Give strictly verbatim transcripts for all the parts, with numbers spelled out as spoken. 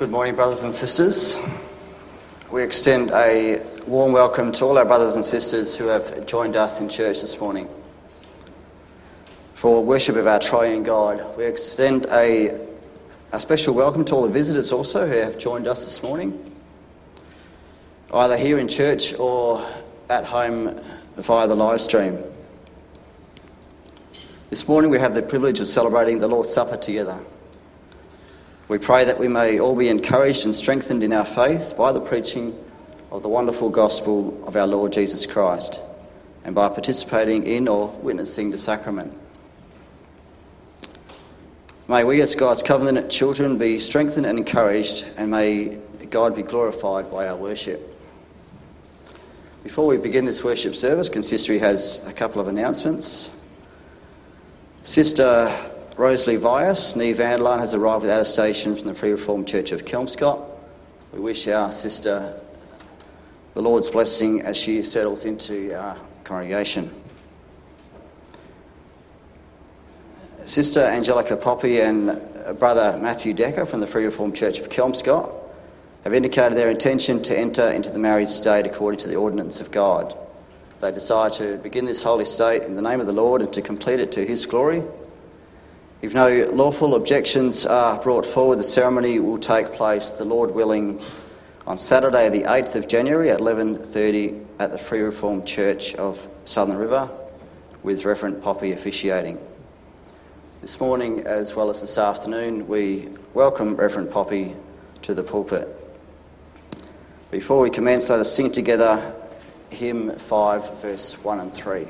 Good morning, brothers and sisters. We extend a warm welcome to all our brothers and sisters who have joined us in church this morning for worship of our triune God. We extend a, a special welcome to all the visitors also who have joined us this morning, either here in church or at home via the live stream. This morning we have the privilege of celebrating the Lord's Supper together. We pray that we may all be encouraged and strengthened in our faith by the preaching of the wonderful gospel of our Lord Jesus Christ and by participating in or witnessing the sacrament. May we as God's covenant children be strengthened and encouraged, and may God be glorified by our worship. Before we begin this worship service, Consistory has a couple of announcements. Sister Rosalie Vias, Nee Vanderlaan, has arrived with attestation from the Free Reformed Church of Kelmscott. We wish our sister the Lord's blessing as she settles into our congregation. Sister Angelica Poppy and Brother Matthew Decker from the Free Reformed Church of Kelmscott have indicated their intention to enter into the married state according to the ordinance of God. They desire to begin this holy state in the name of the Lord and to complete it to His glory. If no lawful objections are brought forward, the ceremony will take place, the Lord willing, on Saturday the eighth of January at eleven thirty at the Free Reformed Church of Southern River, with Reverend Poppy officiating. This morning, as well as this afternoon, we welcome Reverend Poppy to the pulpit. Before we commence, let us sing together hymn five, verse one and three.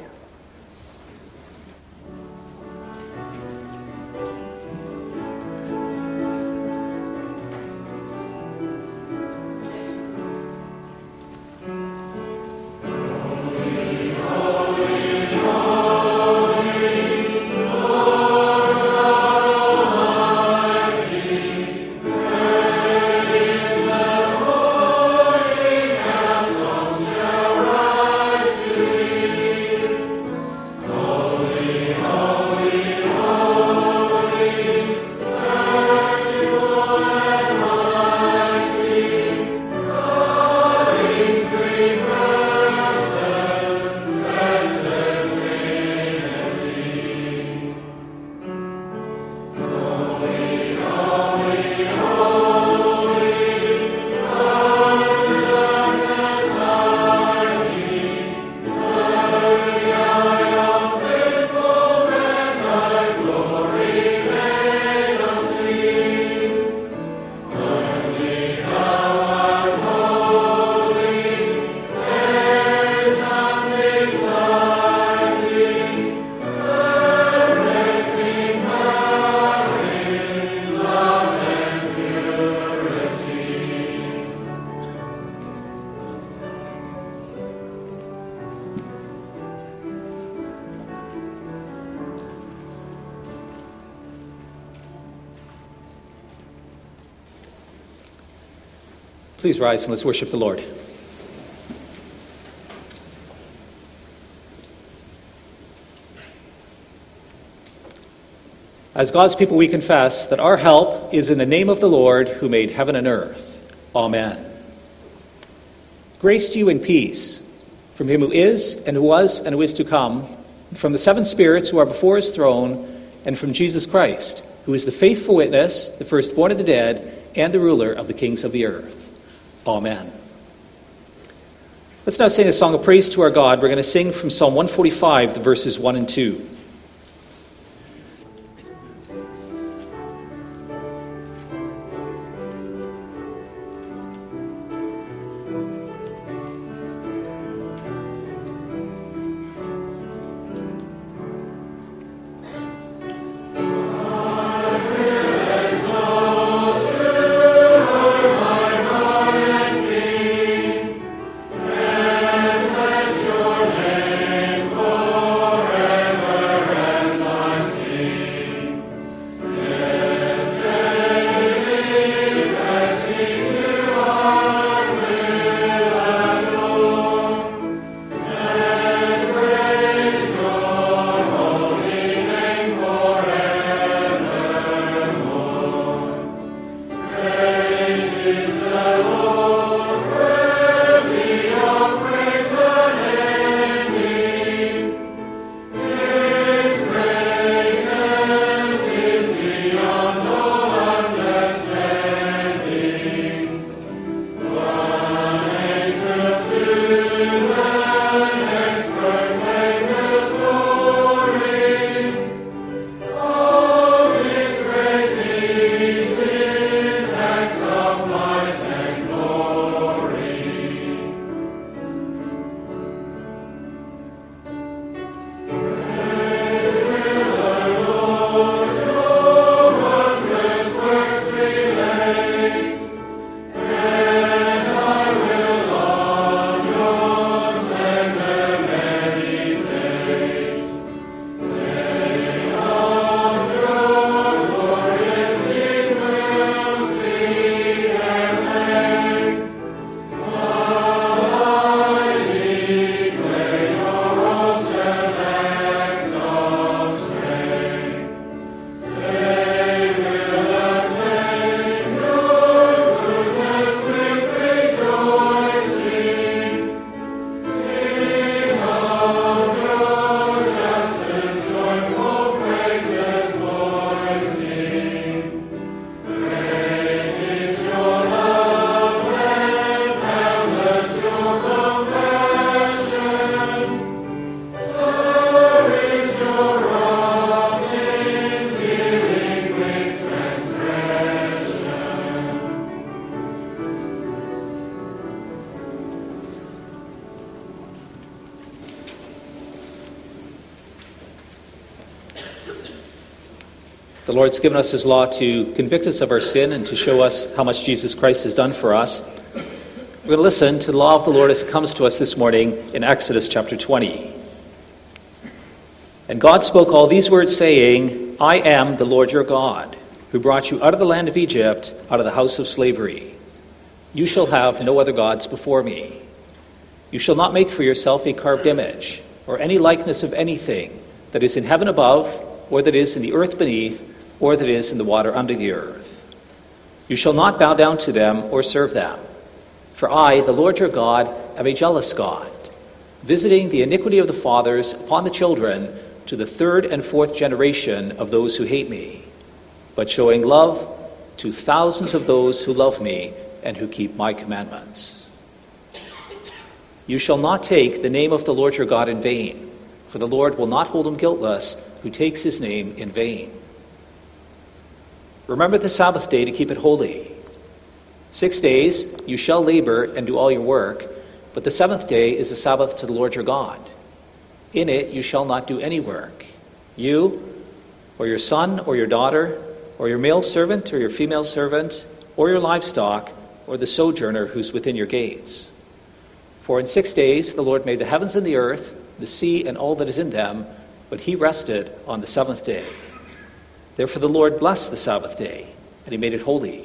Please rise and let's worship the Lord. As God's people, we confess that our help is in the name of the Lord who made heaven and earth. Amen. Grace to you and peace from him who is and who was and who is to come, and from the seven spirits who are before his throne, and from Jesus Christ, who is the faithful witness, the firstborn of the dead, and the ruler of the kings of the earth. Amen. Let's now sing a song of praise to our God. We're going to sing from Psalm one forty-five, the verses one and two. Forever. The Lord's given us his law to convict us of our sin and to show us how much Jesus Christ has done for us. We're going to listen to the law of the Lord as it comes to us this morning in Exodus chapter twenty. And God spoke all these words, saying, I am the Lord your God, who brought you out of the land of Egypt, out of the house of slavery. You shall have no other gods before me. You shall not make for yourself a carved image, or any likeness of anything that is in heaven above, or that is in the earth beneath, or that is in the water under the earth. You shall not bow down to them or serve them. For I, the Lord your God, am a jealous God, visiting the iniquity of the fathers upon the children to the third and fourth generation of those who hate me, but showing love to thousands of those who love me and who keep my commandments. You shall not take the name of the Lord your God in vain, for the Lord will not hold him guiltless who takes his name in vain. Remember the Sabbath day to keep it holy. Six days you shall labor and do all your work, but the seventh day is a Sabbath to the Lord your God. In it you shall not do any work, you, or your son, or your daughter, or your male servant, or your female servant, or your livestock, or the sojourner who's within your gates. For in six days the Lord made the heavens and the earth, the sea and all that is in them, but he rested on the seventh day. Therefore the Lord blessed the Sabbath day, and he made it holy.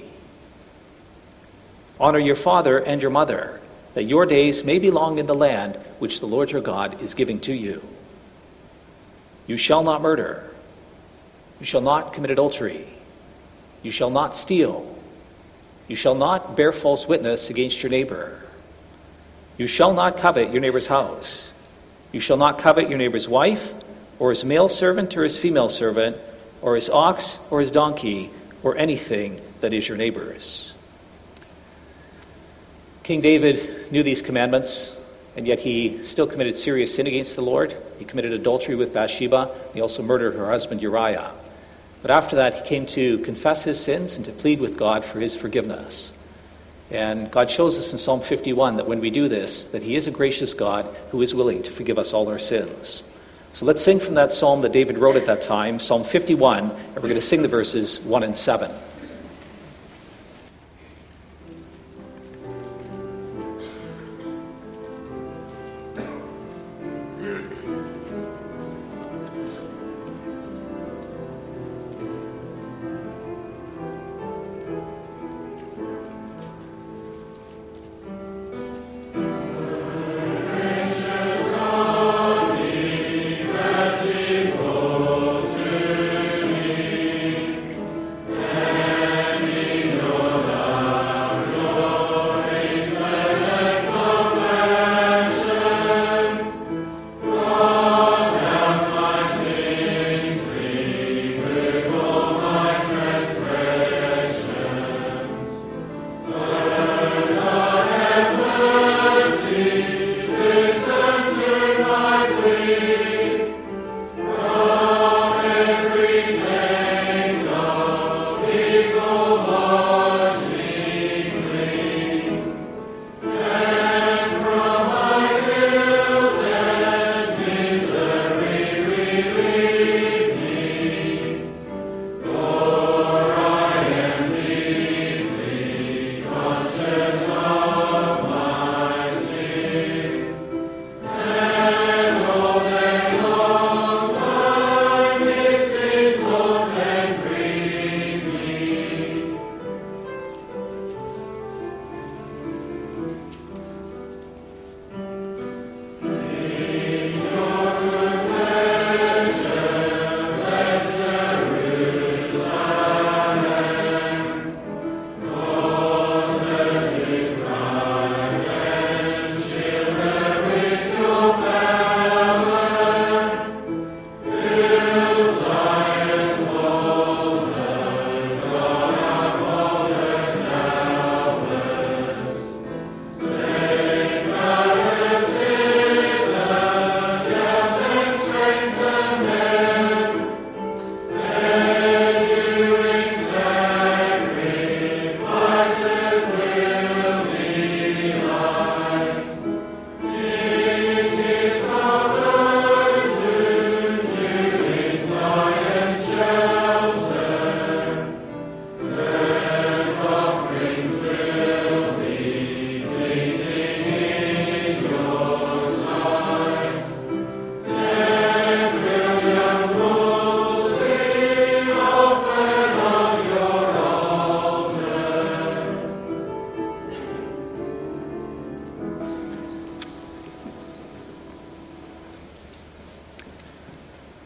Honor your father and your mother, that your days may be long in the land which the Lord your God is giving to you. You shall not murder. You shall not commit adultery. You shall not steal. You shall not bear false witness against your neighbor. You shall not covet your neighbor's house. You shall not covet your neighbor's wife, or his male servant or his female servant, or his ox or his donkey, or anything that is your neighbor's. King David knew these commandments, and yet he still committed serious sin against the Lord. He committed adultery with Bathsheba. He also murdered her husband Uriah. But after that, he came to confess his sins and to plead with God for his forgiveness. And God shows us in Psalm fifty-one that when we do this, that he is a gracious God who is willing to forgive us all our sins. So let's sing from that psalm that David wrote at that time, Psalm fifty-one, and we're going to sing the verses one and seven. Yeah.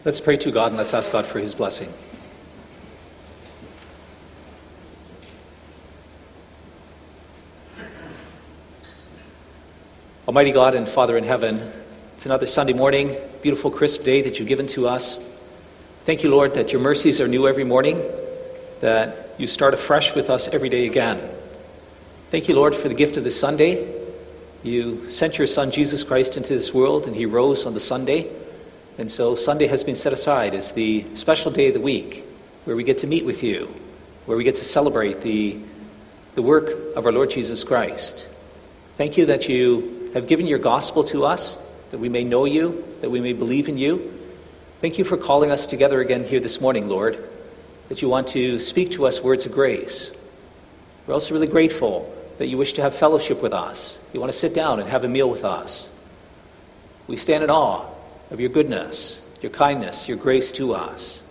Let's pray to God and let's ask God for his blessing. Almighty God and Father in heaven, it's another Sunday morning, beautiful crisp day that you've given to us. Thank you, Lord, that your mercies are new every morning, that you start afresh with us every day again. Thank you, Lord, for the gift of this Sunday. You sent your Son, Jesus Christ, into this world, and he rose on the Sunday. And so Sunday has been set aside as the special day of the week where we get to meet with you, where we get to celebrate the, the work of our Lord Jesus Christ. Thank you that you have given your gospel to us, that we may know you, that we may believe in you. Thank you for calling us together again here this morning, Lord, that you want to speak to us words of grace. We're also really grateful that you wish to have fellowship with us. You want to sit down and have a meal with us. We stand in awe of your goodness, your kindness, your grace to us.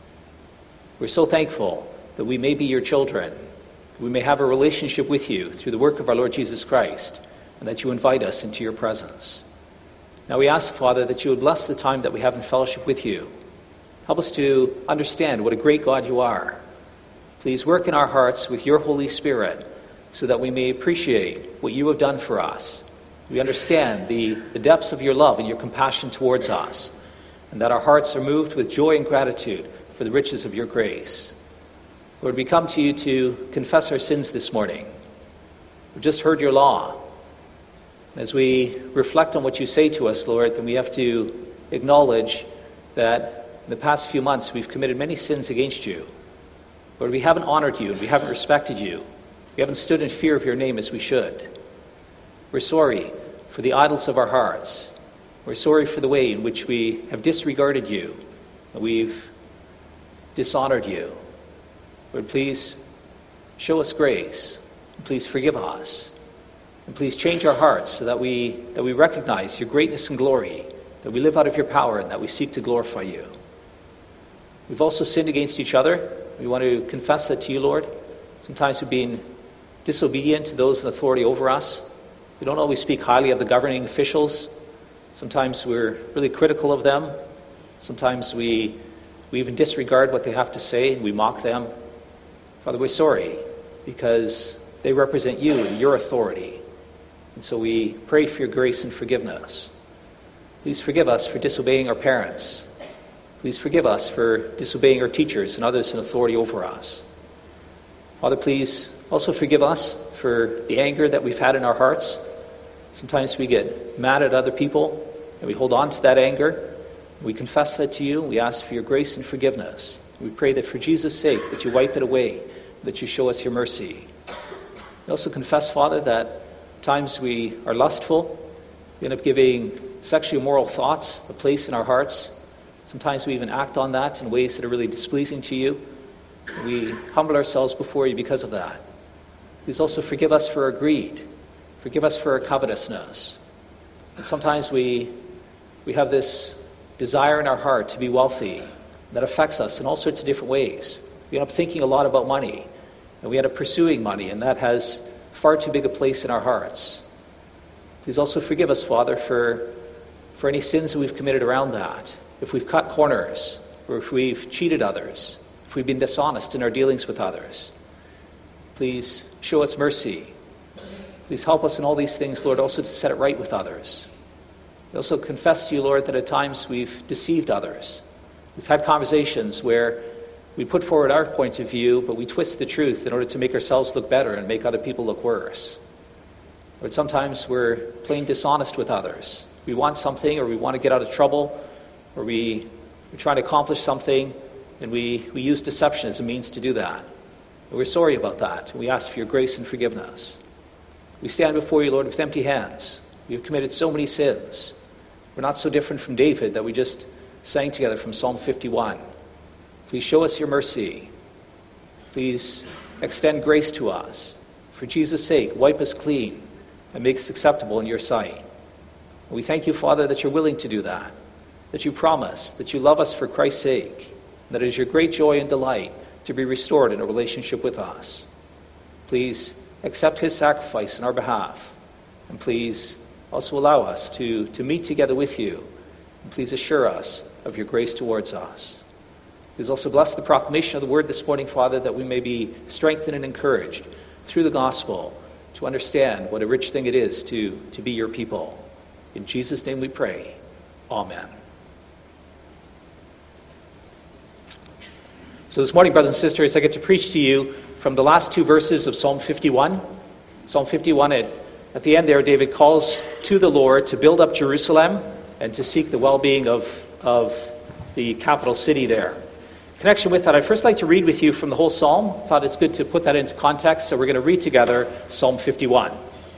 We're so thankful that we may be your children. We may have a relationship with you through the work of our Lord Jesus Christ, and that you invite us into your presence. Now we ask, Father, that you would bless the time that we have in fellowship with you. Help us to understand what a great God you are. Please work in our hearts with your Holy Spirit so that we may appreciate what you have done for us. We understand the, the depths of your love and your compassion towards us, and that our hearts are moved with joy and gratitude for the riches of your grace. Lord, we come to you to confess our sins this morning. We've just heard your law. As we reflect on what you say to us, Lord, then we have to acknowledge that in the past few months we've committed many sins against you. Lord, we haven't honored you and we haven't respected you. We haven't stood in fear of your name as we should. We're sorry for the idols of our hearts. We're sorry for the way in which we have disregarded you and we've dishonored you. Lord, please show us grace. And please forgive us. And please change our hearts so that we that we recognize your greatness and glory, that we live out of your power, and that we seek to glorify you. We've also sinned against each other. We want to confess that to you, Lord. Sometimes we've been disobedient to those in authority over us. We don't always speak highly of the governing officials. Sometimes we're really critical of them. Sometimes we we even disregard what they have to say and we mock them. Father, we're sorry because they represent you and your authority. And so we pray for your grace and forgiveness. Please forgive us for disobeying our parents. Please forgive us for disobeying our teachers and others in authority over us. Father, please also forgive us for the anger that we've had in our hearts. Sometimes we get mad at other people and we hold on to that anger. We confess that to you and we ask for your grace and forgiveness. We pray that for Jesus' sake that you wipe it away, that you show us your mercy. We also confess, Father, that times we are lustful. We end up giving sexually immoral thoughts a place in our hearts. Sometimes we even act on that in ways that are really displeasing to you. We humble ourselves before you because of that. Please also forgive us for our greed. Forgive us for our covetousness. And sometimes we we have this desire in our heart to be wealthy that affects us in all sorts of different ways. We end up thinking a lot about money, and we end up pursuing money, and that has far too big a place in our hearts. Please also forgive us, Father, for, for any sins that we've committed around that. If we've cut corners, or if we've cheated others, if we've been dishonest in our dealings with others. Please show us mercy. Please help us in all these things, Lord, also to set it right with others. We also confess to you, Lord, that at times we've deceived others. We've had conversations where we put forward our point of view, but we twist the truth in order to make ourselves look better and make other people look worse. Or sometimes we're plain dishonest with others. We want something, or we want to get out of trouble, or we, we're trying to accomplish something, and we, we use deception as a means to do that. And we're sorry about that. We ask for your grace and forgiveness. We stand before you, Lord, with empty hands. We have committed so many sins. We're not so different from David that we just sang together from Psalm fifty-one. Please show us your mercy. Please extend grace to us. For Jesus' sake, wipe us clean and make us acceptable in your sight. And we thank you, Father, that you're willing to do that, that you promise, that you love us for Christ's sake, and that it is your great joy and delight to be restored in a relationship with us. Please accept his sacrifice in our behalf, and please also allow us to, to meet together with you. And please assure us of your grace towards us. Please also bless the proclamation of the word this morning, Father, that we may be strengthened and encouraged through the gospel to understand what a rich thing it is to, to be your people. In Jesus' name we pray. Amen. So this morning, brothers and sisters, I get to preach to you from the last two verses of Psalm fifty-one. Psalm fifty-one, at, at the end there, David calls to the Lord to build up Jerusalem and to seek the well-being of, of the capital city there. In connection with that, I'd first like to read with you from the whole psalm. I thought it's good to put that into context, so we're going to read together Psalm fifty-one.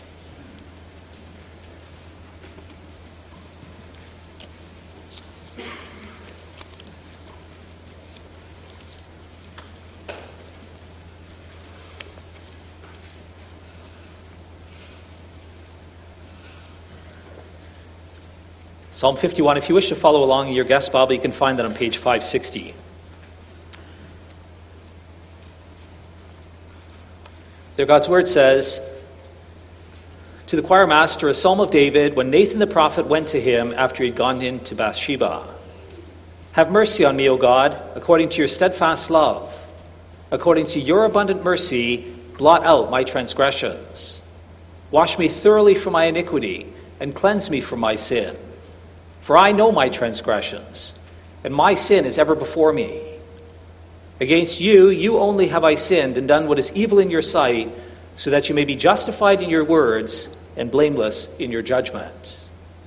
Psalm fifty-one, if you wish to follow along in your guest Bible, you can find that on page five sixty. There, God's word says, to the choir master, a psalm of David, when Nathan the prophet went to him after he'd gone into Bathsheba. Have mercy on me, O God, according to your steadfast love. According to your abundant mercy, blot out my transgressions. Wash me thoroughly from my iniquity, and cleanse me from my sin. For I know my transgressions, and my sin is ever before me. Against you, you only have I sinned and done what is evil in your sight, so that you may be justified in your words and blameless in your judgment.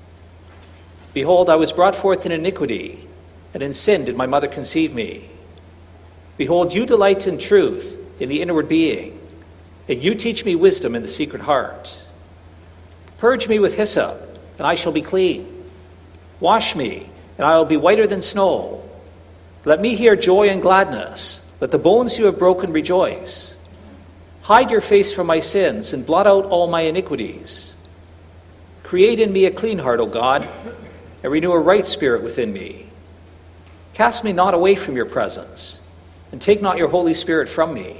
Behold, I was brought forth in iniquity, and in sin did my mother conceive me. Behold, you delight in truth in the inward being, and you teach me wisdom in the secret heart. Purge me with hyssop, and I shall be clean. Wash me, and I will be whiter than snow. Let me hear joy and gladness. Let the bones you have broken rejoice. Hide your face from my sins, and blot out all my iniquities. Create in me a clean heart, O God, and renew a right spirit within me. Cast me not away from your presence, and take not your Holy Spirit from me.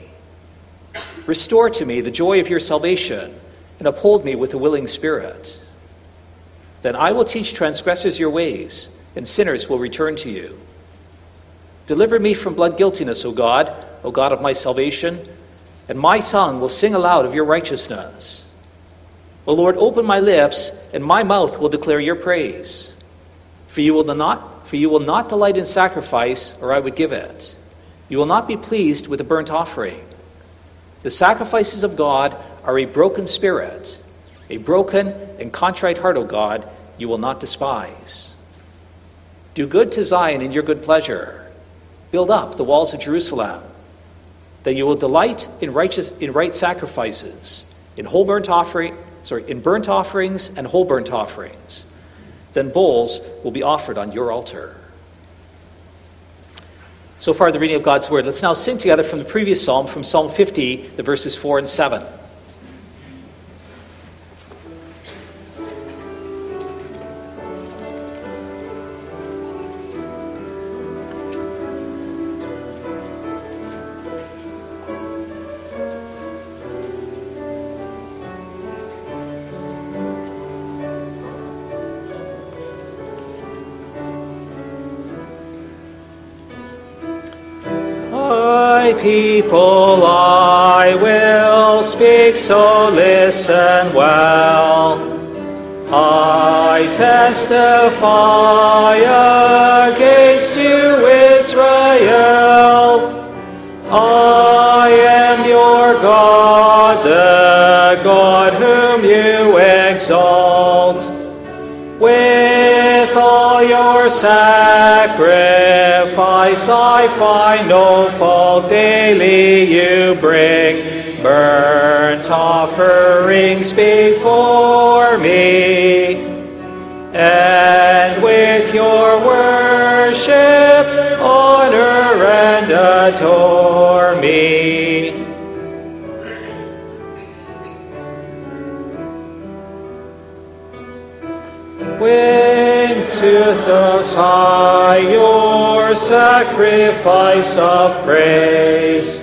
Restore to me the joy of your salvation, and uphold me with a willing spirit. Then I will teach transgressors your ways, and sinners will return to you. Deliver me from blood guiltiness, O God, O God of my salvation, and my tongue will sing aloud of your righteousness. O Lord, open my lips, and my mouth will declare your praise. For you will not, for you will not delight in sacrifice, or I would give it. You will not be pleased with a burnt offering. The sacrifices of God are a broken spirit. A broken and contrite heart, O God, you will not despise. Do good to Zion in your good pleasure. Build up the walls of Jerusalem. That you will delight in righteous in right sacrifices, in whole burnt offering, sorry, in burnt offerings and whole burnt offerings. Then bulls will be offered on your altar. So far, the reading of God's word. Let's now sing together from the previous psalm, from Psalm fifty, the verses four and seven. People, I will speak, so listen well. I testify against you, Israel. I am your God, the God whom you exalt. With all your sacrifice I find no fault. Daily you bring burnt offerings before me, and with your worship honor and adore me. Bring to the high your sacrifice of praise.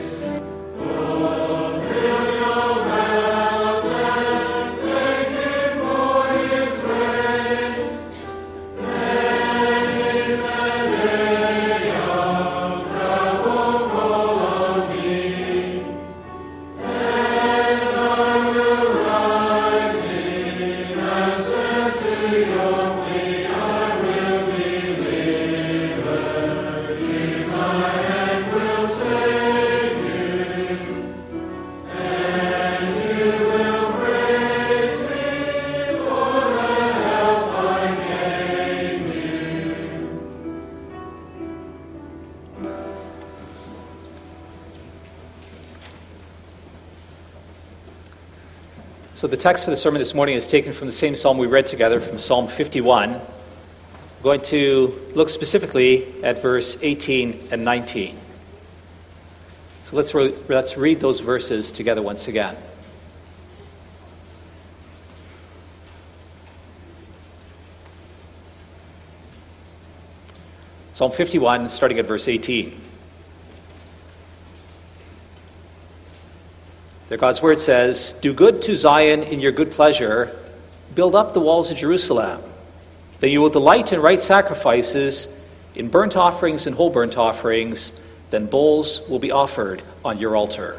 So the text for the sermon this morning is taken from the same psalm we read together, from Psalm fifty-one. I'm going to look specifically at verse eighteen and nineteen. So let's, re- let's read those verses together once again. Psalm fifty-one, starting at verse eighteen. There God's word says, "Do good to Zion in your good pleasure, build up the walls of Jerusalem. Then you will delight in right sacrifices, in burnt offerings and whole burnt offerings, then bulls will be offered on your altar."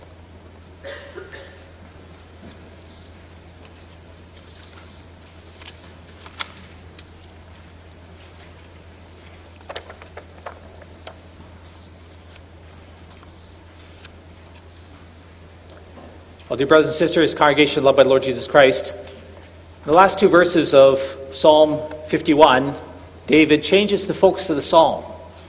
Well, dear brothers and sisters, congregation loved by the Lord Jesus Christ, in the last two verses of Psalm fifty-one, David changes the focus of the psalm.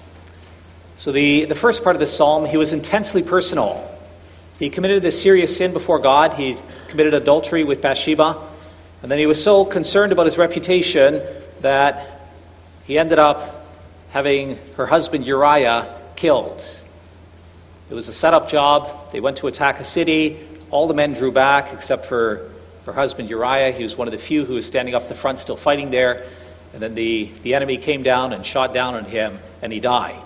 So the, the first part of the psalm, he was intensely personal. He committed this serious sin before God. He committed adultery with Bathsheba. And then he was so concerned about his reputation that he ended up having her husband Uriah killed. It was a set-up job. They went to attack a city. All the men drew back except for her husband Uriah. He was one of the few who was standing up the front still fighting there. And then the, the enemy came down and shot down on him, and he died.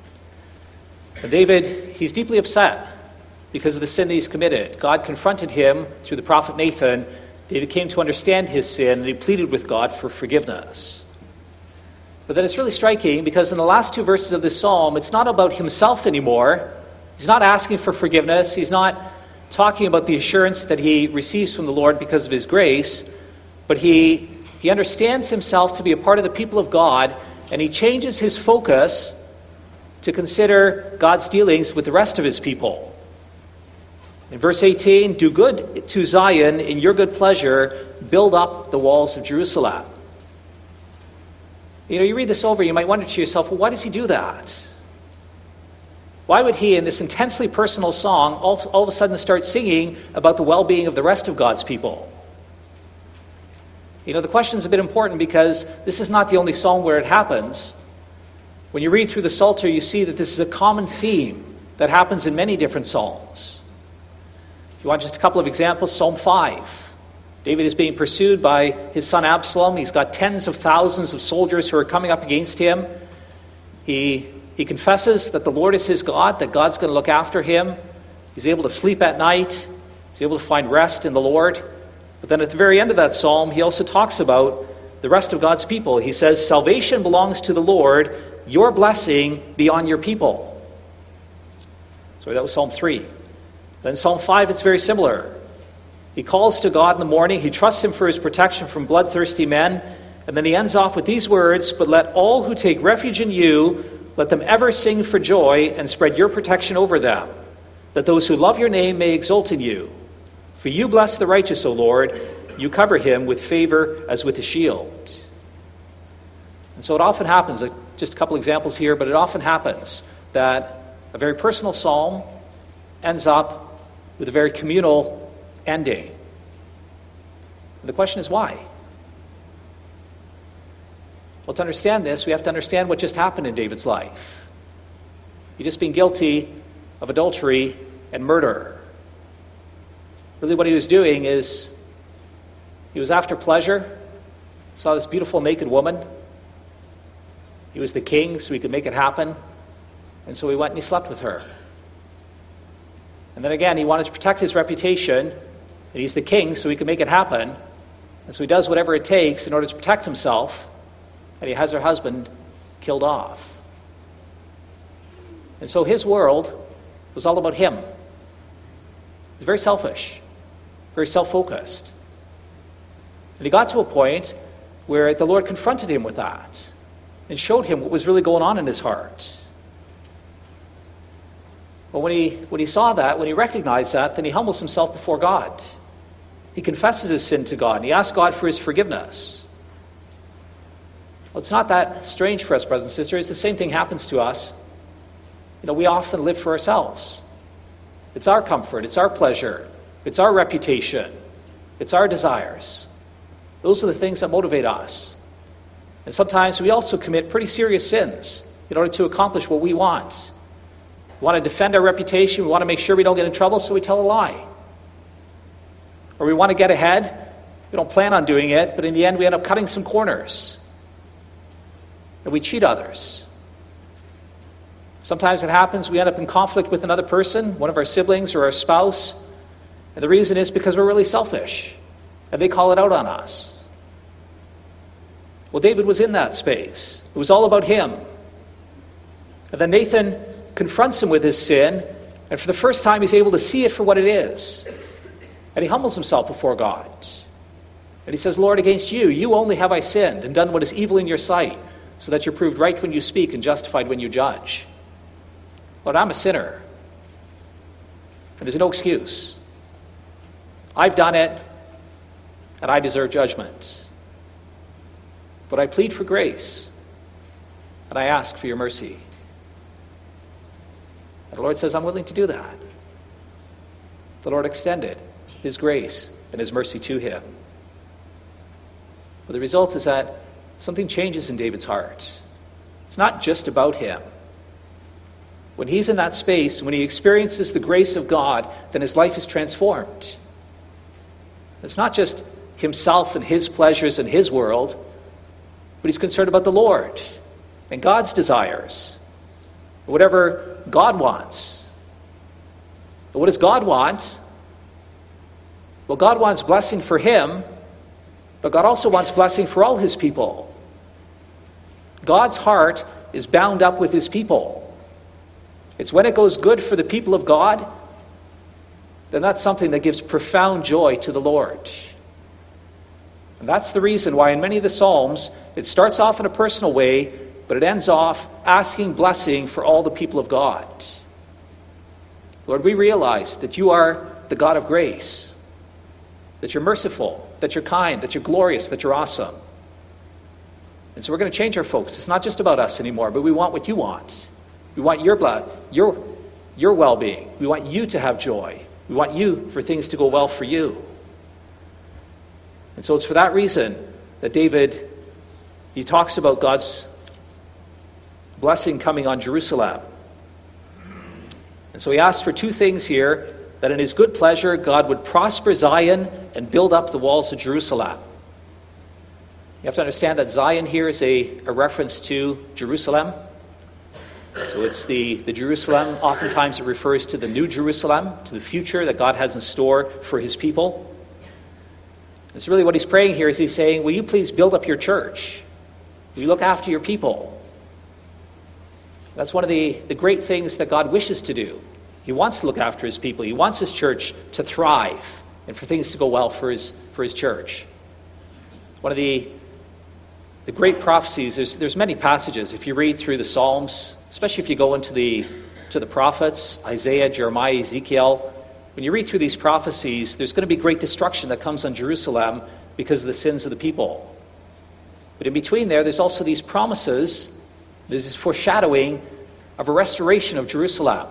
And David, he's deeply upset because of the sin that he's committed. God confronted him through the prophet Nathan. David came to understand his sin, and he pleaded with God for forgiveness. But then it's really striking because in the last two verses of this psalm, it's not about himself anymore. He's not asking for forgiveness. He's not talking about the assurance that he receives from the Lord because of his grace, but he, he understands himself to be a part of the people of God, and he changes his focus to consider God's dealings with the rest of his people. In verse eighteen, "Do good to Zion in your good pleasure, build up the walls of Jerusalem." You know, you read this over, you might wonder to yourself, well, why does he do that? Why would he, in this intensely personal song, all, all of a sudden start singing about the well-being of the rest of God's people? You know, the question is a bit important because this is not the only psalm where it happens. When you read through the Psalter, you see that this is a common theme that happens in many different psalms. If you want just a couple of examples, Psalm five. David is being pursued by his son Absalom. He's got tens of thousands of soldiers who are coming up against him. He... He confesses that the Lord is his God, that God's going to look after him. He's able to sleep at night. He's able to find rest in the Lord. But then at the very end of that psalm, he also talks about the rest of God's people. He says, "Salvation belongs to the Lord. Your blessing be on your people." So that was Psalm three. Then Psalm five, it's very similar. He calls to God in the morning. He trusts him for his protection from bloodthirsty men. And then he ends off with these words, "But let all who take refuge in you, let them ever sing for joy and spread your protection over them, that those who love your name may exult in you. For you bless the righteous, O Lord. You cover him with favor as with a shield." And so it often happens, just a couple examples here, but it often happens that a very personal psalm ends up with a very communal ending. And the question is why? Well, to understand this, we have to understand what just happened in David's life. He'd just been guilty of adultery and murder. Really what he was doing is he was after pleasure, saw this beautiful naked woman. He was the king, so he could make it happen. And so he went and he slept with her. And then again, he wanted to protect his reputation, and he's the king, so he could make it happen. And so he does whatever it takes in order to protect himself, and he has her husband killed off. And so his world was all about him. He was very selfish, very self-focused. And he got to a point where the Lord confronted him with that and showed him what was really going on in his heart. But when he, when he saw that, when he recognized that, then he humbles himself before God. He confesses his sin to God, and he asks God for his forgiveness. Well, it's not that strange for us, brothers and sisters. The same thing happens to us. You know, we often live for ourselves. It's our comfort. It's our pleasure. It's our reputation. It's our desires. Those are the things that motivate us. And sometimes we also commit pretty serious sins in order to accomplish what we want. We want to defend our reputation. We want to make sure we don't get in trouble, so we tell a lie. Or we want to get ahead. We don't plan on doing it, but in the end we end up cutting some corners. And we cheat others. Sometimes it happens, we end up in conflict with another person, one of our siblings or our spouse, and the reason is because we're really selfish, and they call it out on us. Well, David was in that space. It was all about him. And then Nathan confronts him with his sin, and for the first time he's able to see it for what it is. And he humbles himself before God. And he says, Lord, against you, you only have I sinned and done what is evil in your sight, so that you're proved right when you speak and justified when you judge. Lord, I'm a sinner. And there's no excuse. I've done it, and I deserve judgment. But I plead for grace, and I ask for your mercy. And the Lord says, I'm willing to do that. The Lord extended his grace and his mercy to him. But the result is that something changes in David's heart. It's not just about him. When he's in that space, when he experiences the grace of God, then his life is transformed. It's not just himself and his pleasures and his world, but he's concerned about the Lord and God's desires, whatever God wants. But what does God want? Well, God wants blessing for him, but God also wants blessing for all his people. God's heart is bound up with his people. It's when it goes good for the people of God, then that's something that gives profound joy to the Lord. And that's the reason why in many of the Psalms, it starts off in a personal way, but it ends off asking blessing for all the people of God. Lord, we realize that you are the God of grace, that you're merciful, that you're kind, that you're glorious, that you're awesome. And so we're going to change our focus. It's not just about us anymore, but we want what you want. We want your blood, your, your well-being. We want you to have joy. We want you for things to go well for you. And so it's for that reason that David, he talks about God's blessing coming on Jerusalem. And so he asks for two things here, that in his good pleasure God would prosper Zion and build up the walls of Jerusalem. You have to understand that Zion here is a, a reference to Jerusalem. So it's the, the Jerusalem, oftentimes it refers to the New Jerusalem, to the future that God has in store for his people. It's really what he's praying here is he's saying, will you please build up your church? Will you look after your people? That's one of the, the great things that God wishes to do. He wants to look after his people. He wants his church to thrive and for things to go well for his, for his church. One of the, the great prophecies, there's, there's many passages. If you read through the Psalms, especially if you go into the, to the prophets, Isaiah, Jeremiah, Ezekiel, when you read through these prophecies, there's going to be great destruction that comes on Jerusalem because of the sins of the people. But in between there, there's also these promises, there's this foreshadowing of a restoration of Jerusalem.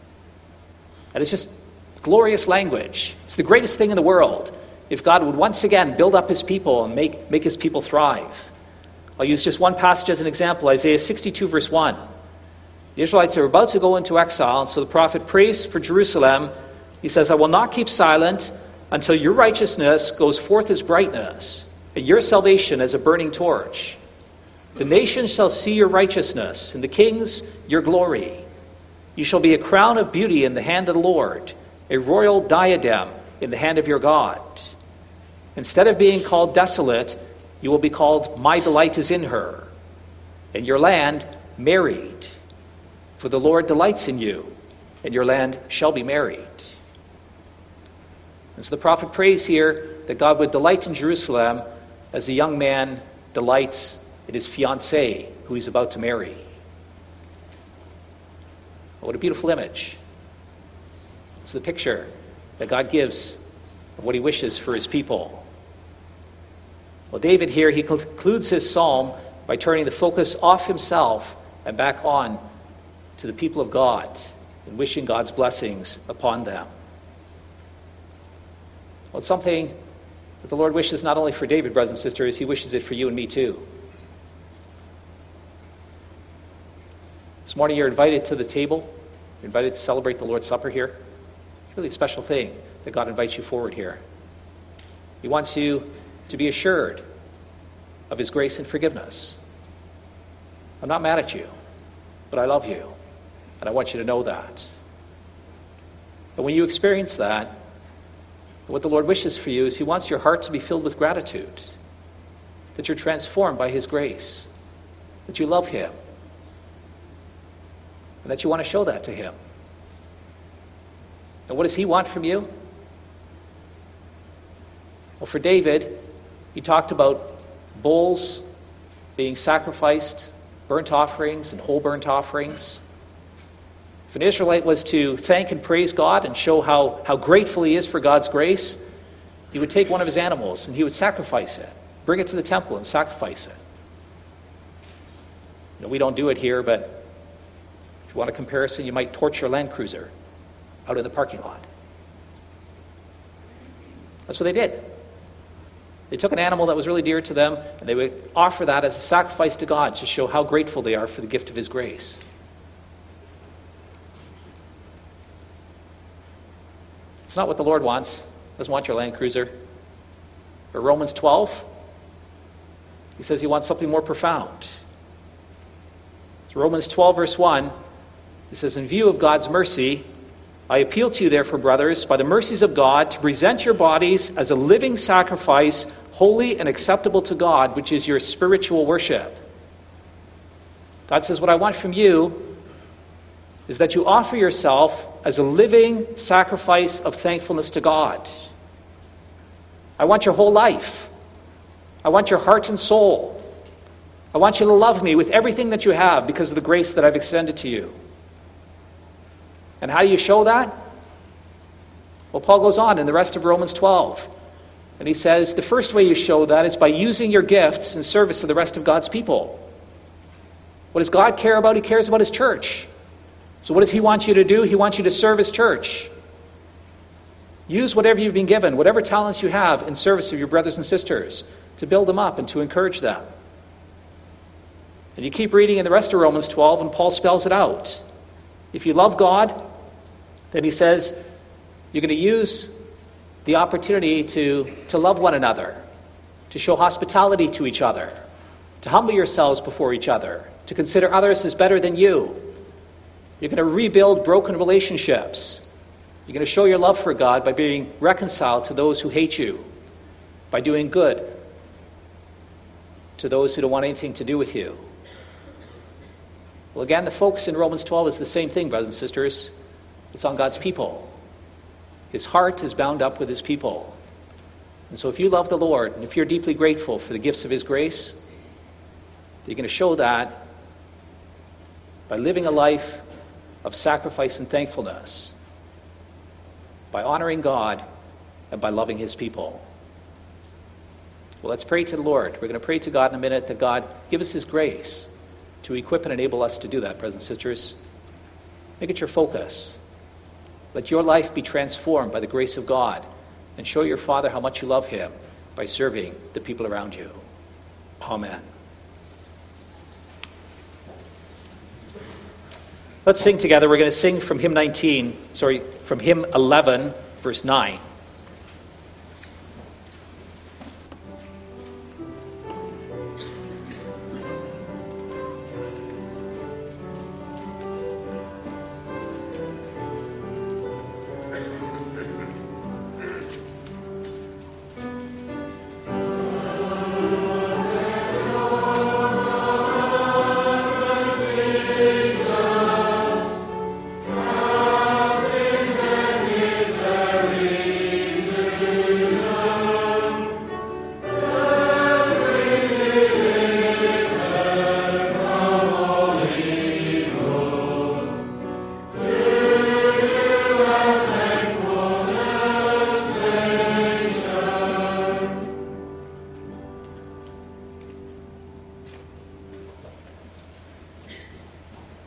And it's just glorious language. It's the greatest thing in the world if God would once again build up his people and make, make his people thrive. I'll use just one passage as an example, Isaiah sixty-two, verse one. The Israelites are about to go into exile, and so the prophet prays for Jerusalem. He says, I will not keep silent until your righteousness goes forth as brightness, and your salvation as a burning torch. The nations shall see your righteousness, and the kings your glory. You shall be a crown of beauty in the hand of the Lord, a royal diadem in the hand of your God. Instead of being called desolate, you will be called, my delight is in her, and your land married. For the Lord delights in you, and your land shall be married. And so the prophet prays here that God would delight in Jerusalem as a young man delights in his fiancée who he's about to marry. What a beautiful image. It's the picture that God gives of what he wishes for his people. Well, David here, he concludes his psalm by turning the focus off himself and back on to the people of God and wishing God's blessings upon them. Well, it's something But the Lord wishes not only for David, brothers and sisters, he wishes it for you and me too. This morning you're invited to the table. You're invited to celebrate the Lord's Supper here. It's really a special thing that God invites you forward here. He wants you to be assured of his grace and forgiveness. I'm not mad at you, but I love you, and I want you to know that. And when you experience that, what the Lord wishes for you is he wants your heart to be filled with gratitude, that you're transformed by his grace, that you love him, and that you want to show that to him. And what does he want from you? Well, for David, he talked about bulls being sacrificed, burnt offerings and whole burnt offerings. If an Israelite was to thank and praise God and show how, how grateful he is for God's grace, he would take one of his animals and he would sacrifice it, bring it to the temple and sacrifice it. You know, we don't do it here, but if you want a comparison, you might torch your Land Cruiser out in the parking lot. That's what they did. They took an animal that was really dear to them, and they would offer that as a sacrifice to God to show how grateful they are for the gift of his grace. It's not what the Lord wants. He doesn't want your Land Cruiser. But Romans twelve, he says he wants something more profound. So Romans twelve, verse one, it says, in view of God's mercy, I appeal to you, therefore, brothers, by the mercies of God, to present your bodies as a living sacrifice, holy and acceptable to God, which is your spiritual worship. God says, what I want from you is that you offer yourself as a living sacrifice of thankfulness to God. I want your whole life. I want your heart and soul. I want you to love me with everything that you have because of the grace that I've extended to you. And how do you show that? Well, Paul goes on in the rest of Romans twelve. And he says, the first way you show that is by using your gifts in service to the rest of God's people. What does God care about? He cares about his church. So what does he want you to do? He wants you to serve his church. Use whatever you've been given, whatever talents you have in service of your brothers and sisters, to build them up and to encourage them. And you keep reading in the rest of Romans twelve, and Paul spells it out. If you love God, then he says you're going to use the opportunity to, to love one another, to show hospitality to each other, to humble yourselves before each other, to consider others as better than you. You're going to rebuild broken relationships. You're going to show your love for God by being reconciled to those who hate you, by doing good to those who don't want anything to do with you. Well, again, the focus in Romans twelve is the same thing, brothers and sisters. It's on God's people. His heart is bound up with his people. And so if you love the Lord, and if you're deeply grateful for the gifts of his grace, you're going to show that by living a life of sacrifice and thankfulness, by honoring God, and by loving his people. Well, let's pray to the Lord. We're going to pray to God in a minute that God give us his grace to equip and enable us to do that, brothers and sisters. Make it your focus. Let your life be transformed by the grace of God, and show your Father how much you love him by serving the people around you. Amen. Let's sing together. We're going to sing from hymn nineteen, sorry, from hymn eleven, verse nine.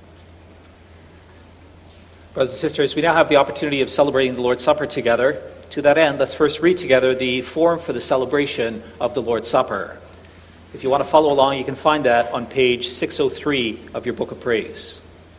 Brothers and sisters, we now have the opportunity of celebrating the Lord's Supper together. To that end, let's first read together the form for the celebration of the Lord's Supper. If you want to follow along, you can find that on page six oh three of your Book of Praise.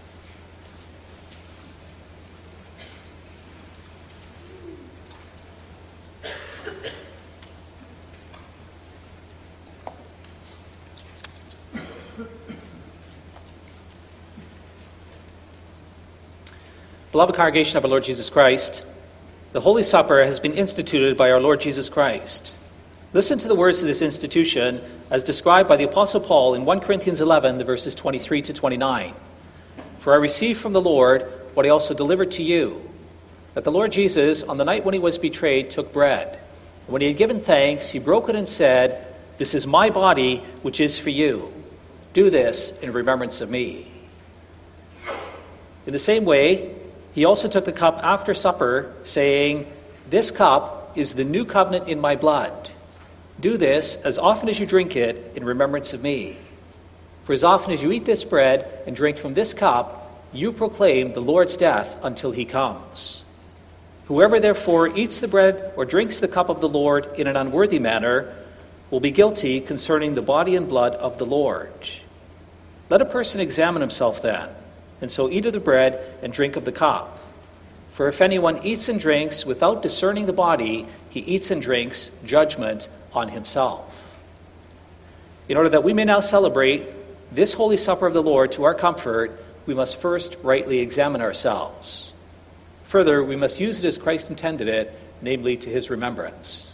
Beloved congregation of our Lord Jesus Christ, the Holy Supper has been instituted by our Lord Jesus Christ. Listen to the words of this institution as described by the Apostle Paul in First Corinthians eleven, the verses twenty-three to twenty-nine. For I received from the Lord what I also delivered to you, that the Lord Jesus, on the night when he was betrayed, took bread. And when he had given thanks, he broke it and said, "This is my body, which is for you. Do this in remembrance of me." In the same way, he also took the cup after supper, saying, "This cup is the new covenant in my blood. Do this as often as you drink it in remembrance of me. For as often as you eat this bread and drink from this cup, you proclaim the Lord's death until he comes. Whoever therefore eats the bread or drinks the cup of the Lord in an unworthy manner will be guilty concerning the body and blood of the Lord. Let a person examine himself then, and so eat of the bread and drink of the cup. For if anyone eats and drinks without discerning the body, he eats and drinks judgment on himself." In order that we may now celebrate this Holy Supper of the Lord to our comfort, we must first rightly examine ourselves. Further, we must use it as Christ intended it, namely to his remembrance.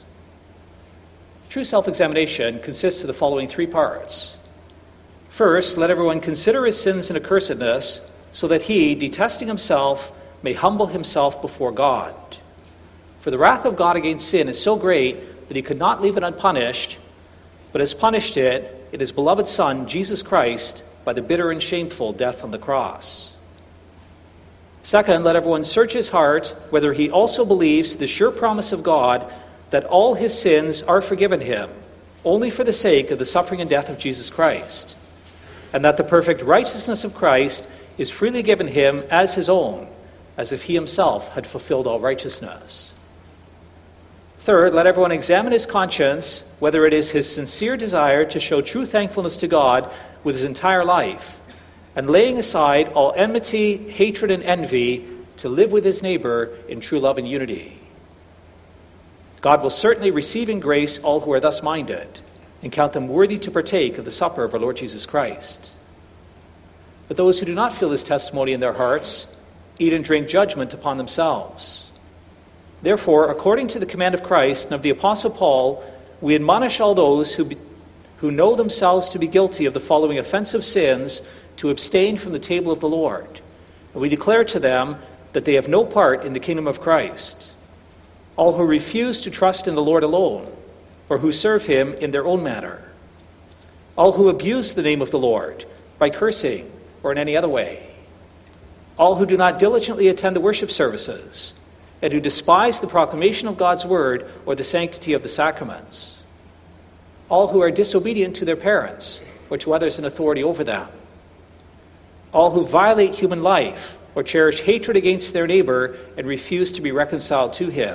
True self-examination consists of the following three parts. First, let everyone consider his sins and accursedness, so that he, detesting himself, may humble himself before God. For the wrath of God against sin is so great that he could not leave it unpunished, but has punished it in his beloved Son, Jesus Christ, by the bitter and shameful death on the cross. Second, let everyone search his heart whether he also believes the sure promise of God that all his sins are forgiven him, only for the sake of the suffering and death of Jesus Christ, and that the perfect righteousness of Christ is freely given him as his own, as if he himself had fulfilled all righteousness. Third, let everyone examine his conscience, whether it is his sincere desire to show true thankfulness to God with his entire life, and laying aside all enmity, hatred, and envy, to live with his neighbor in true love and unity. God will certainly receive in grace all who are thus minded, and count them worthy to partake of the supper of our Lord Jesus Christ. But those who do not feel this testimony in their hearts eat and drink judgment upon themselves. Therefore, according to the command of Christ and of the Apostle Paul, we admonish all those who, be, who know themselves to be guilty of the following offensive sins to abstain from the table of the Lord. And we declare to them that they have no part in the kingdom of Christ. All who refuse to trust in the Lord alone, or who serve him in their own manner. All who abuse the name of the Lord by cursing or in any other way. All who do not diligently attend the worship services, and who despise the proclamation of God's word or the sanctity of the sacraments. All who are disobedient to their parents or to others in authority over them. All who violate human life or cherish hatred against their neighbor and refuse to be reconciled to him.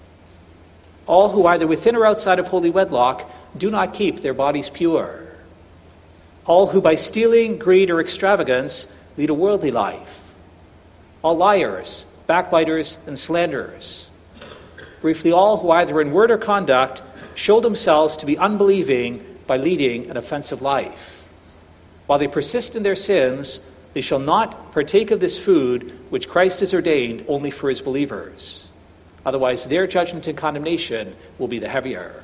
All who, either within or outside of holy wedlock, do not keep their bodies pure. All who by stealing, greed, or extravagance lead a worldly life. All liars, backbiters, and slanderers. Briefly, all who either in word or conduct show themselves to be unbelieving by leading an offensive life. While they persist in their sins, they shall not partake of this food which Christ has ordained only for his believers. Otherwise, their judgment and condemnation will be the heavier.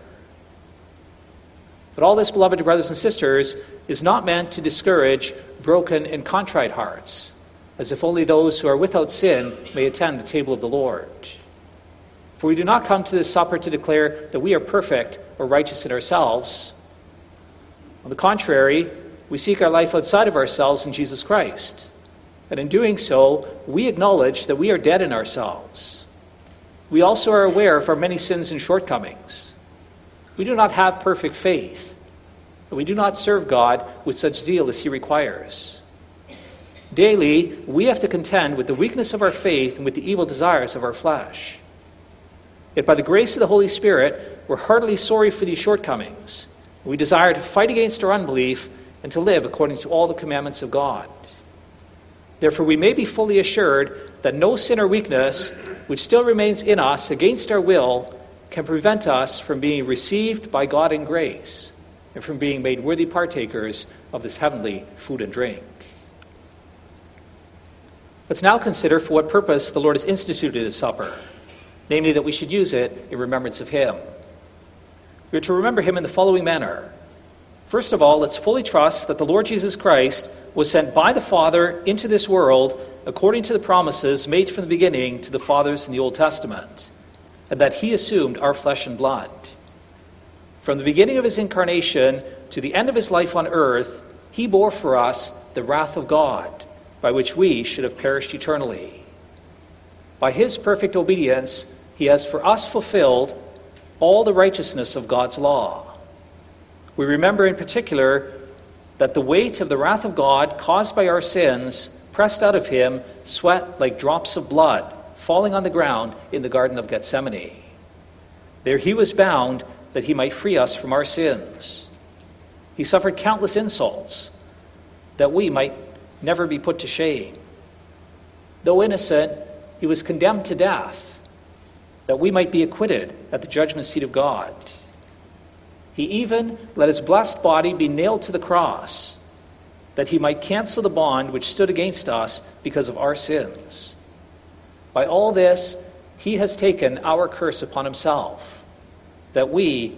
But all this, beloved brothers and sisters, is not meant to discourage broken and contrite hearts, as if only those who are without sin may attend the table of the Lord. For we do not come to this supper to declare that we are perfect or righteous in ourselves. On the contrary, we seek our life outside of ourselves in Jesus Christ. And in doing so, we acknowledge that we are dead in ourselves. We also are aware of our many sins and shortcomings. We do not have perfect faith, and we do not serve God with such zeal as he requires. Daily, we have to contend with the weakness of our faith and with the evil desires of our flesh. Yet by the grace of the Holy Spirit, we're heartily sorry for these shortcomings. We desire to fight against our unbelief and to live according to all the commandments of God. Therefore, we may be fully assured that no sin or weakness, which still remains in us against our will, can prevent us from being received by God in grace and from being made worthy partakers of this heavenly food and drink. Let's now consider for what purpose the Lord has instituted his supper, namely that we should use it in remembrance of him. We are to remember him in the following manner. First of all, let's fully trust that the Lord Jesus Christ was sent by the Father into this world according to the promises made from the beginning to the fathers in the Old Testament, and that he assumed our flesh and blood. From the beginning of his incarnation to the end of his life on earth, he bore for us the wrath of God, by which we should have perished eternally. By his perfect obedience, he has for us fulfilled all the righteousness of God's law. We remember in particular that the weight of the wrath of God caused by our sins pressed out of him sweat like drops of blood falling on the ground in the Garden of Gethsemane. There he was bound that he might free us from our sins. He suffered countless insults that we might never be put to shame. Though innocent, he was condemned to death that we might be acquitted at the judgment seat of God. He even let his blessed body be nailed to the cross, that he might cancel the bond which stood against us because of our sins. By all this, he has taken our curse upon himself, that we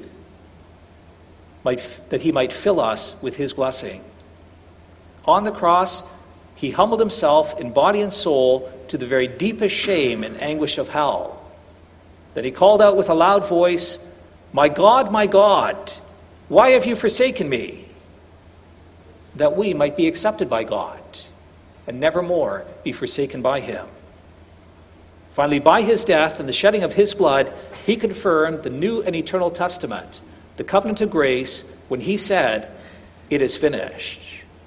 might, that he might fill us with his blessing. On the cross, he humbled himself in body and soul to the very deepest shame and anguish of hell, that he called out with a loud voice, "My God, my God, why have you forsaken me?" That we might be accepted by God and never more be forsaken by him. Finally, by his death and the shedding of his blood, he confirmed the new and eternal testament, the covenant of grace, when he said, "It is finished."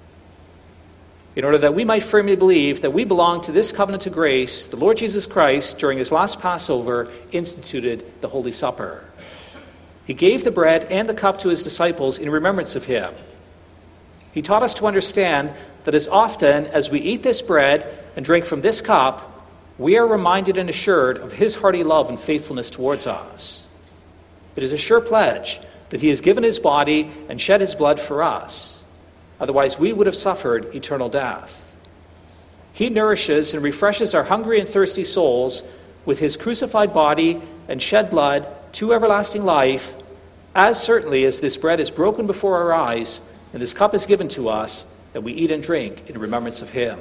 In order that we might firmly believe that we belong to this covenant of grace, the Lord Jesus Christ, during his last Passover, instituted the Holy Supper. He gave the bread and the cup to his disciples in remembrance of him. He taught us to understand that as often as we eat this bread and drink from this cup, we are reminded and assured of his hearty love and faithfulness towards us. It is a sure pledge that he has given his body and shed his blood for us. Otherwise, we would have suffered eternal death. He nourishes and refreshes our hungry and thirsty souls with his crucified body and shed blood to everlasting life, as certainly as this bread is broken before our eyes and this cup is given to us, that we eat and drink in remembrance of him.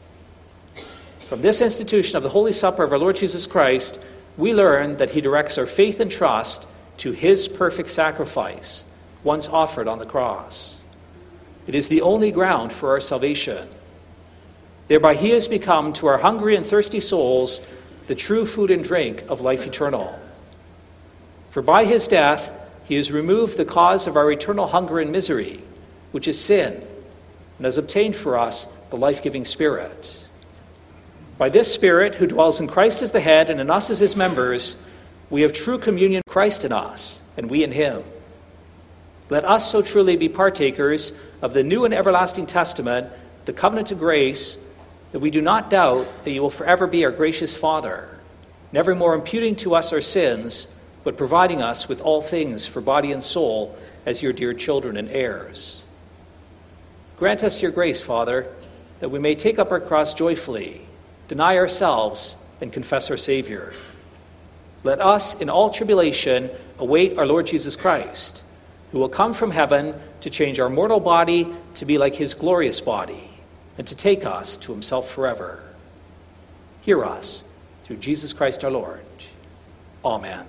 From this institution of the Holy Supper of our Lord Jesus Christ, we learn that he directs our faith and trust to his perfect sacrifice, once offered on the cross. It is the only ground for our salvation. Thereby he has become to our hungry and thirsty souls the true food and drink of life eternal. For by his death he has removed the cause of our eternal hunger and misery, which is sin, and has obtained for us the life-giving Spirit. By this Spirit, who dwells in Christ as the head and in us as his members, we have true communion with Christ in us, and we in him. Let us so truly be partakers of the new and everlasting testament, the covenant of grace, that we do not doubt that you will forever be our gracious Father, never more imputing to us our sins, but providing us with all things for body and soul as your dear children and heirs. Grant us your grace, Father, that we may take up our cross joyfully, deny ourselves, and confess our Savior. Let us, in all tribulation, await our Lord Jesus Christ, who will come from heaven to change our mortal body to be like his glorious body, and to take us to himself forever. Hear us, through Jesus Christ our Lord. Amen.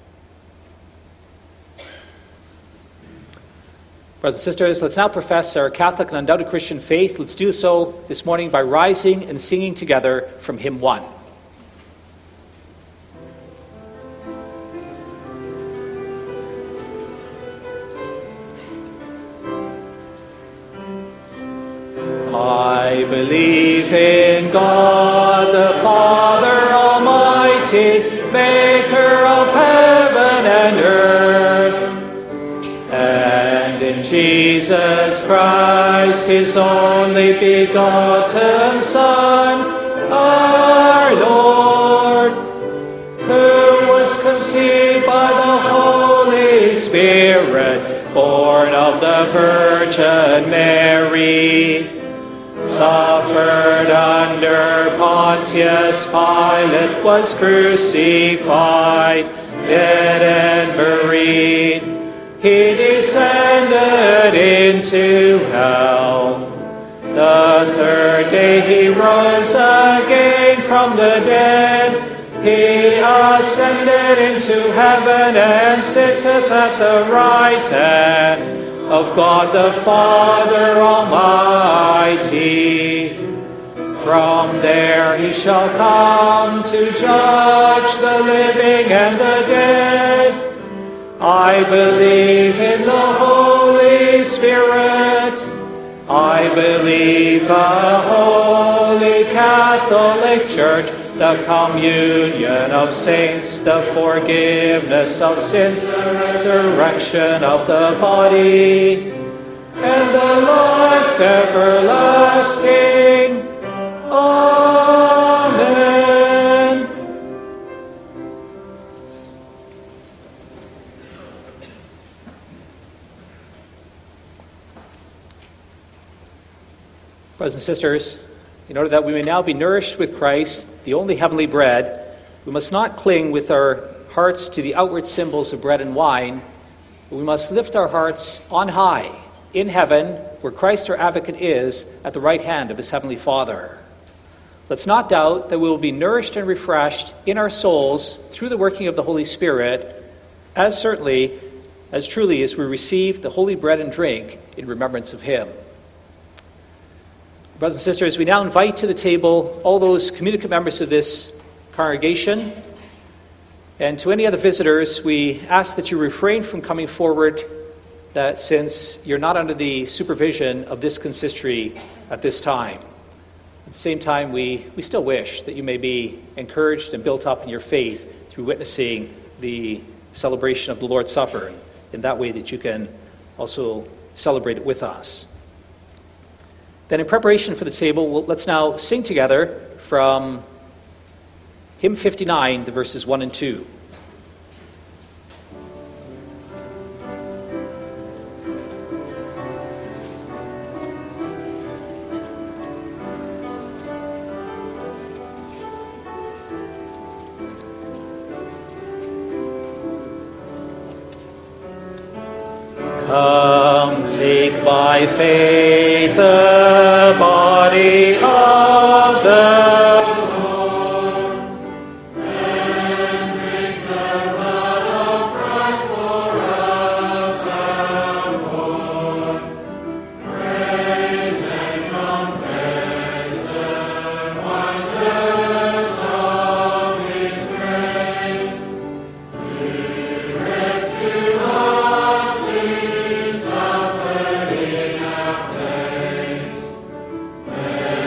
Brothers and sisters, let's now profess our Catholic and undoubted Christian faith. Let's do so this morning by rising and singing together from hymn one. I believe in God, the Father Almighty, maker of heaven in Jesus Christ, his only begotten Son, our Lord, who was conceived by the Holy Spirit, born of the Virgin Mary, suffered under Pontius Pilate, was crucified, dead and buried. He descended into hell. The third day he rose again from the dead. He ascended into heaven and sitteth at the right hand of God the Father Almighty. From there he shall come to judge the living and the dead. I believe in the Holy Spirit. I believe the Holy Catholic Church, the communion of saints, the forgiveness of sins, the resurrection of the body, and the life everlasting. Amen. Brothers and sisters, in order that we may now be nourished with Christ, the only heavenly bread, we must not cling with our hearts to the outward symbols of bread and wine, but we must lift our hearts on high, in heaven, where Christ our advocate is, at the right hand of his heavenly Father. Let's not doubt that we will be nourished and refreshed in our souls through the working of the Holy Spirit, as certainly, as truly as we receive the holy bread and drink in remembrance of him. Brothers and sisters, we now invite to the table all those communicant members of this congregation. And to any other visitors, we ask that you refrain from coming forward, that since you're not under the supervision of this consistory at this time. At the same time, we, we still wish that you may be encouraged and built up in your faith through witnessing the celebration of the Lord's Supper, in that way that you can also celebrate it with us. Then in preparation for the table, we'll, let's now sing together from hymn fifty-nine, the verses one and two. Come, take by faith the body of the Lord, and drink the blood of Christ for us our Lord. Praise and confess the wonders of his grace, to rescue us in suffering our place. Let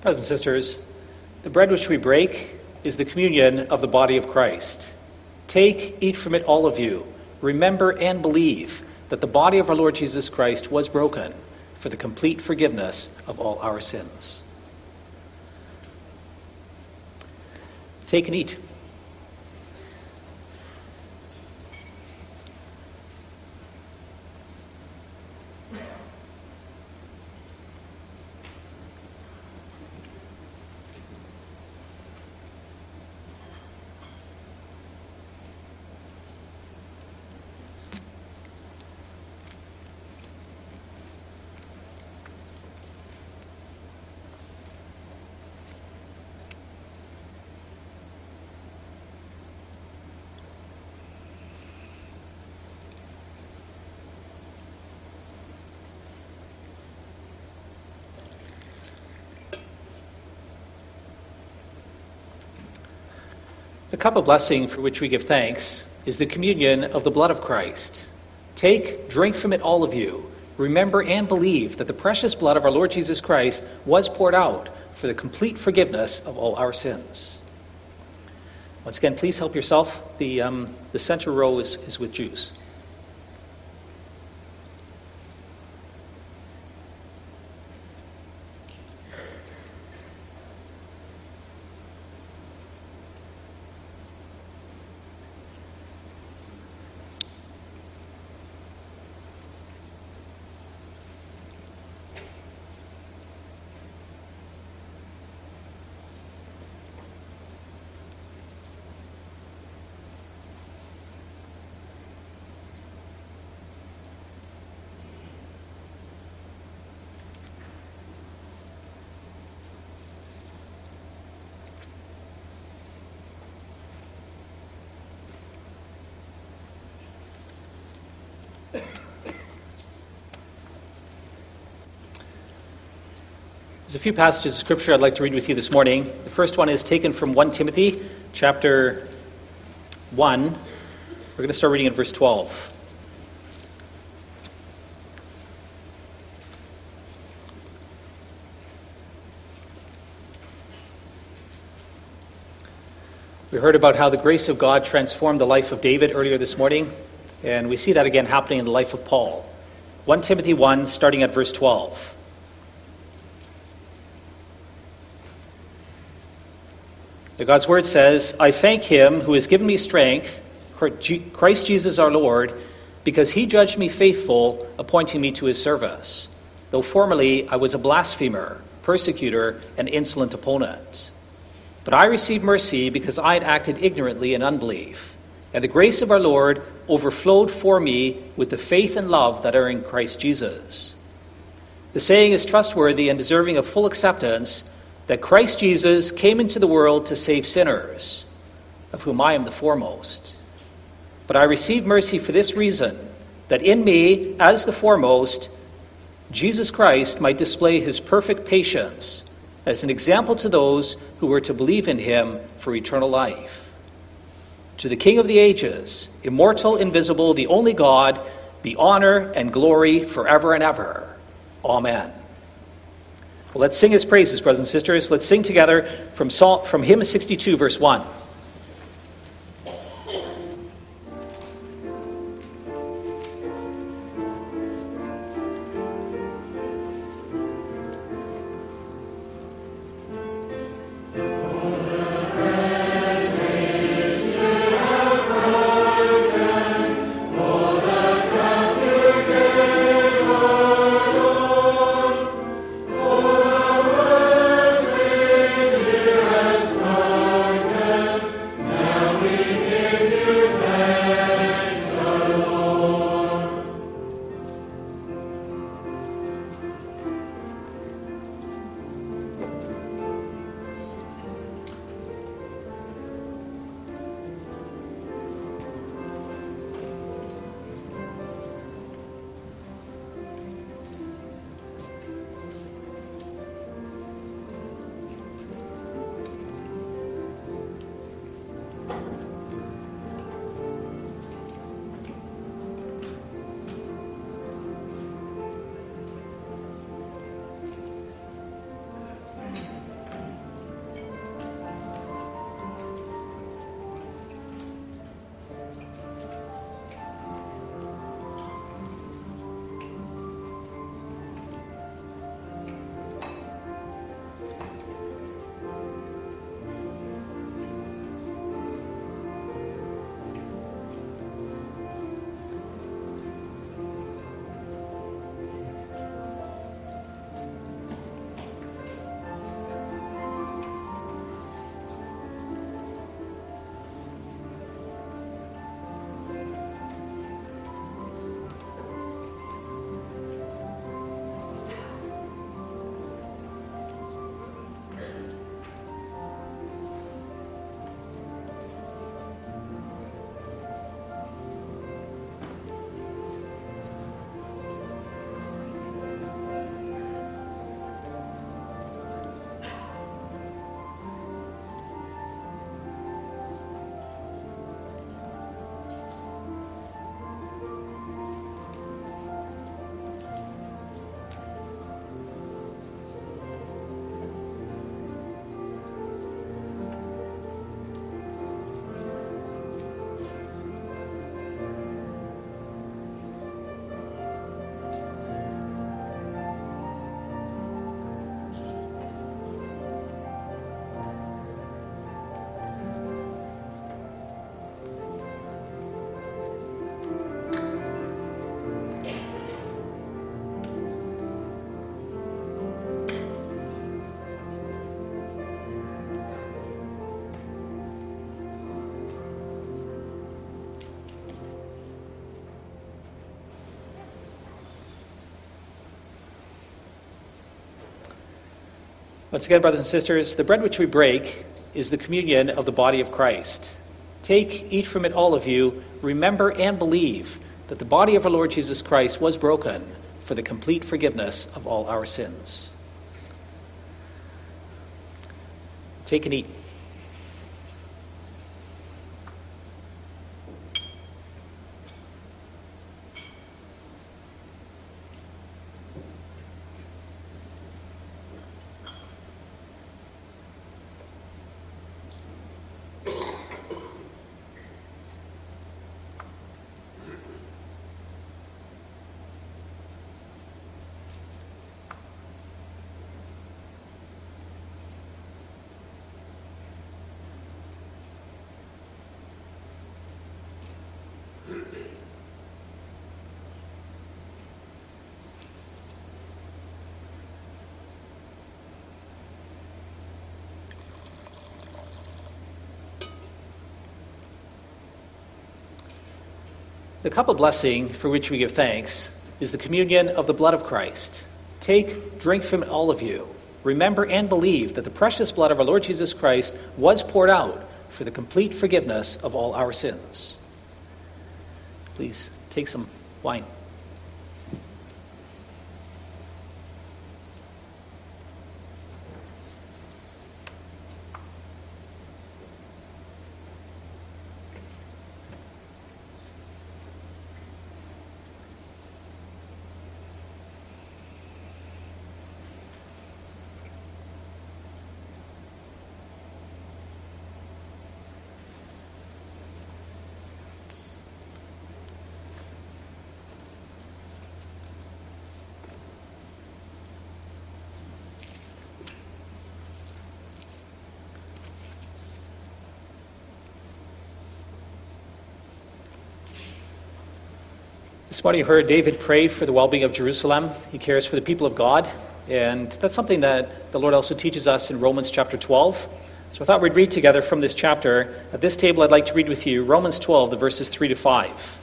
Brothers and sisters, the bread which we break is the communion of the body of Christ. Take, eat from it, all of you. Remember and believe that the body of our Lord Jesus Christ was broken for the complete forgiveness of all our sins. Take and eat. The cup of blessing for which we give thanks is the communion of the blood of Christ. Take, drink from it, all of you. Remember and believe that the precious blood of our Lord Jesus Christ was poured out for the complete forgiveness of all our sins. Once again, please help yourself. The, um, the center row is, is with juice. There's a few passages of Scripture I'd like to read with you this morning. The first one is taken from First Timothy chapter one. We're going to start reading at verse twelve. We heard about how the grace of God transformed the life of David earlier this morning, and we see that again happening in the life of Paul. First Timothy one, starting at verse twelve. God's word says, I thank him who has given me strength, Christ Jesus our Lord, because he judged me faithful, appointing me to his service, though formerly I was a blasphemer, persecutor, and insolent opponent. But I received mercy because I had acted ignorantly in unbelief, and the grace of our Lord overflowed for me with the faith and love that are in Christ Jesus. The saying is trustworthy and deserving of full acceptance, that Christ Jesus came into the world to save sinners, of whom I am the foremost. But I received mercy for this reason, that in me, as the foremost, Jesus Christ might display his perfect patience as an example to those who were to believe in him for eternal life. To the King of the ages, immortal, invisible, the only God, be honor and glory forever and ever. Amen. Well, let's sing his praises, brothers and sisters. Let's sing together from Psalm, from Hymn sixty-two, verse one. Amen. Once again, brothers and sisters, the bread which we break is the communion of the body of Christ. Take, eat from it, all of you. Remember and believe that the body of our Lord Jesus Christ was broken for the complete forgiveness of all our sins. Take and eat. The cup of blessing for which we give thanks is the communion of the blood of Christ. Take, drink from it, all of you. Remember and believe that the precious blood of our Lord Jesus Christ was poured out for the complete forgiveness of all our sins. Please take some wine. This morning you heard David pray for the well-being of Jerusalem. He cares for the people of God, and that's something that the Lord also teaches us in Romans chapter twelve. So I thought we'd read together from this chapter. At this table I'd like to read with you Romans twelve, the verses three to five.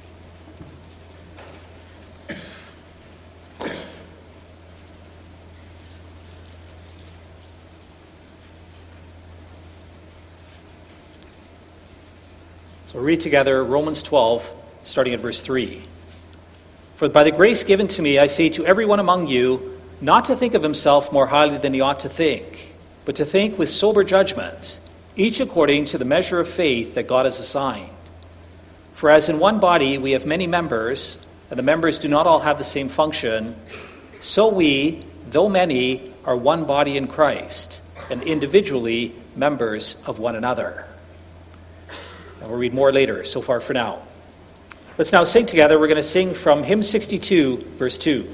So we'll read together Romans twelve, starting at verse three. For by the grace given to me, I say to everyone among you, not to think of himself more highly than he ought to think, but to think with sober judgment, each according to the measure of faith that God has assigned. For as in one body we have many members, and the members do not all have the same function, so we, though many, are one body in Christ, and individually members of one another. And we'll read more later, so far for now. Let's now sing together. We're going to sing from hymn sixty-two, verse two.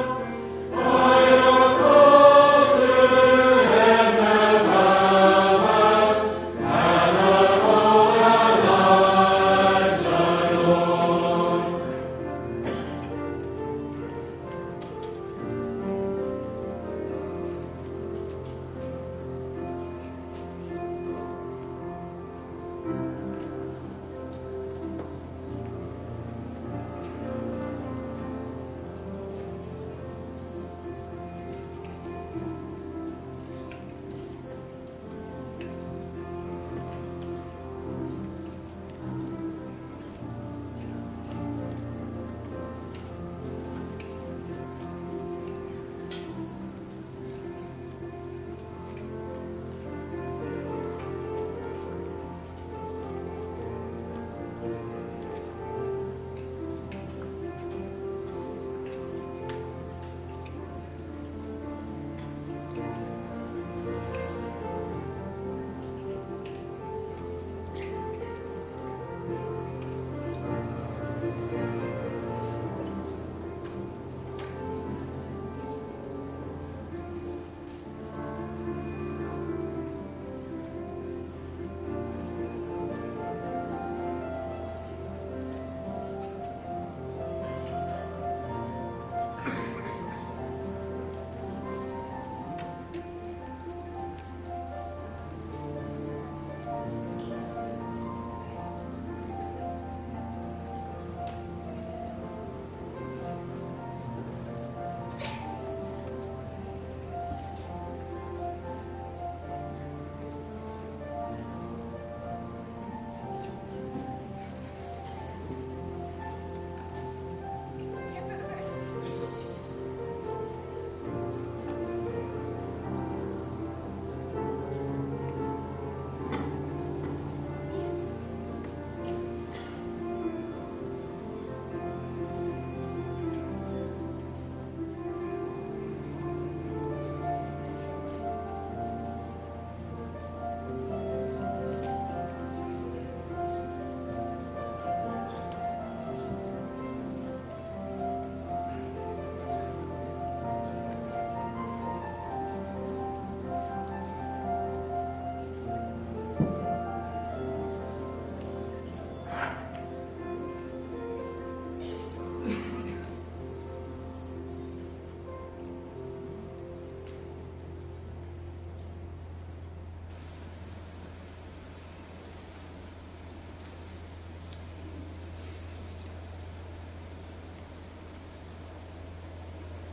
Bye.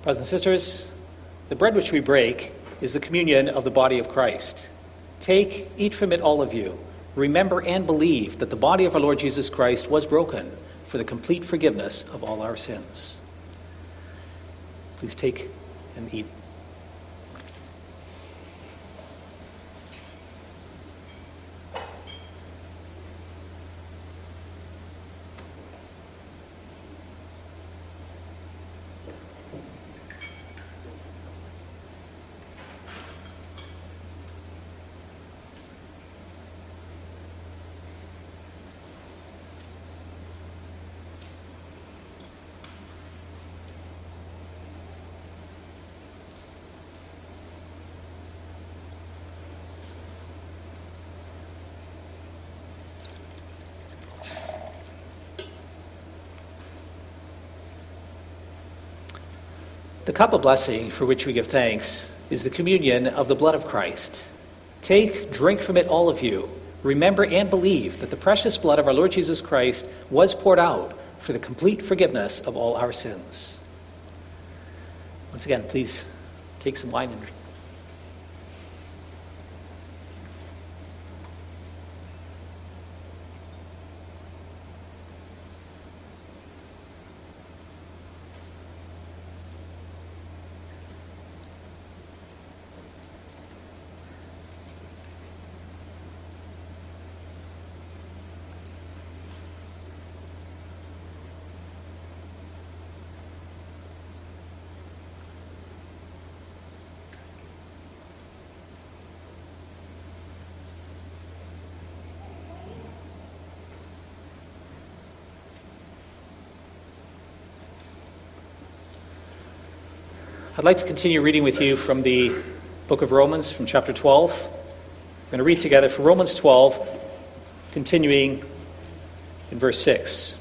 Brothers and sisters, the bread which we break is the communion of the body of Christ. Take, eat from it, all of you. Remember and believe that the body of our Lord Jesus Christ was broken for the complete forgiveness of all our sins. Please take and eat. The cup of blessing for which we give thanks is the communion of the blood of Christ. Take, drink from it, all of you. Remember and believe that the precious blood of our Lord Jesus Christ was poured out for the complete forgiveness of all our sins. Once again, please take some wine and I'd like to continue reading with you from the book of Romans, from chapter twelve. We're going to read together from Romans twelve, continuing in verse six.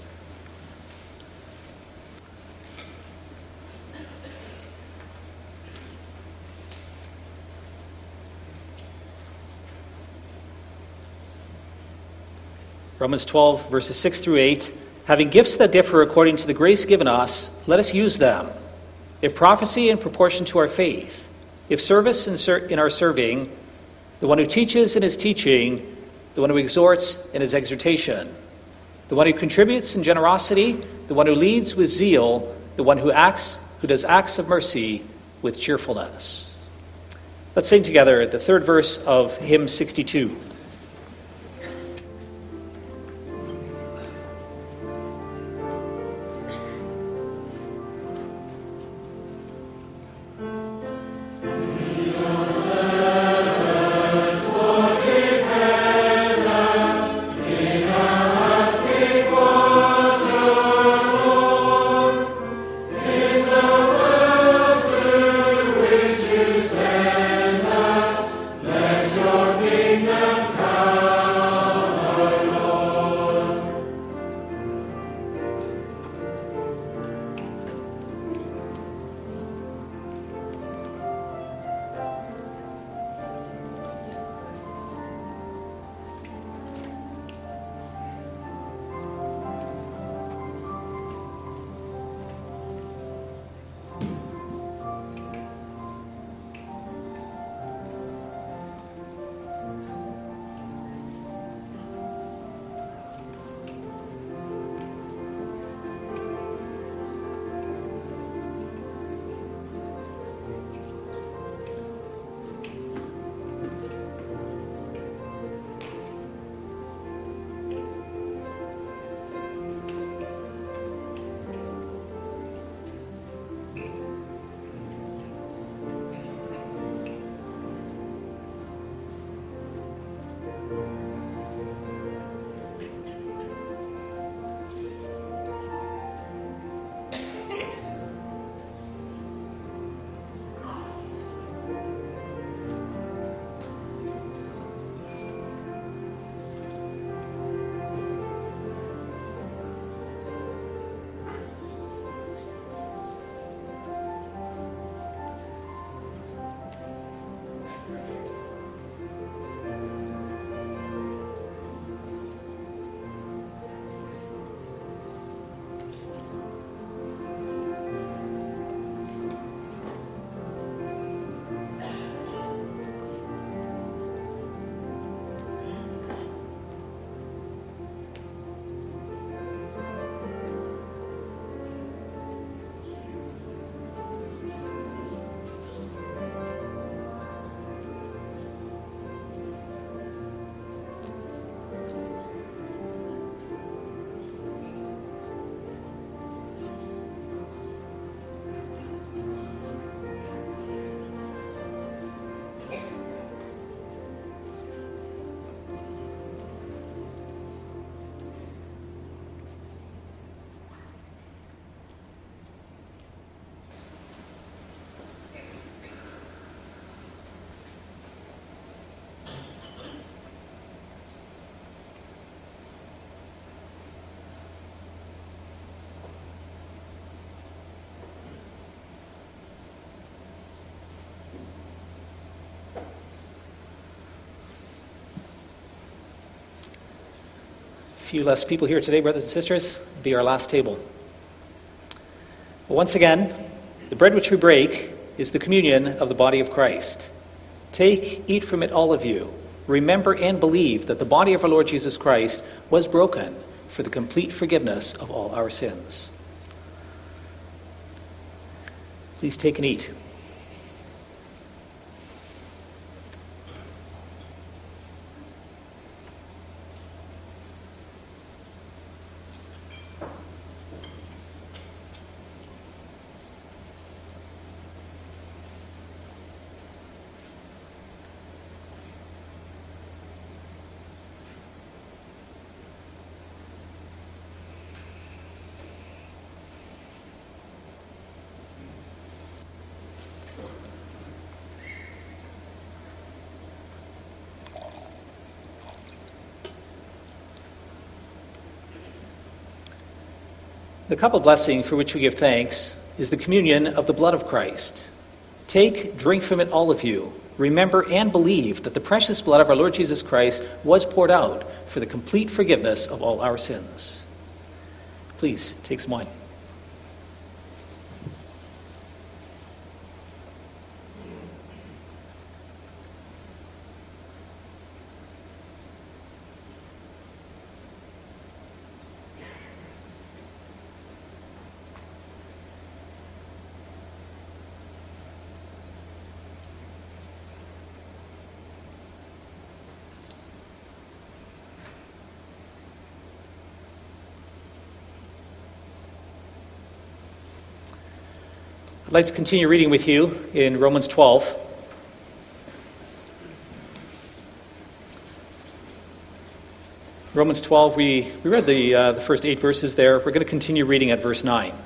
Romans twelve, verses six through eight. Having gifts that differ according to the grace given us, let us use them. If prophecy, in proportion to our faith. If service, in, ser- in our serving. The one who teaches in his teaching. The one who exhorts in his exhortation. The one who contributes in generosity. The one who leads with zeal. The one who acts, who does acts of mercy with cheerfulness. Let's sing together the third verse of hymn sixty-two. Kingdom few less people here today, brothers and sisters. It'll be our last table. But once again, the bread which we break is the communion of the body of Christ. Take, eat from it, all of you. Remember and believe that the body of our Lord Jesus Christ was broken for the complete forgiveness of all our sins. Please take and eat. The cup of blessing for which we give thanks is the communion of the blood of Christ. Take, drink from it, all of you. Remember and believe that the precious blood of our Lord Jesus Christ was poured out for the complete forgiveness of all our sins. Please, take some wine. I'd like to continue reading with you in Romans twelve. Romans twelve, we, we read the, uh, the first eight verses there. We're going to continue reading at verse nine.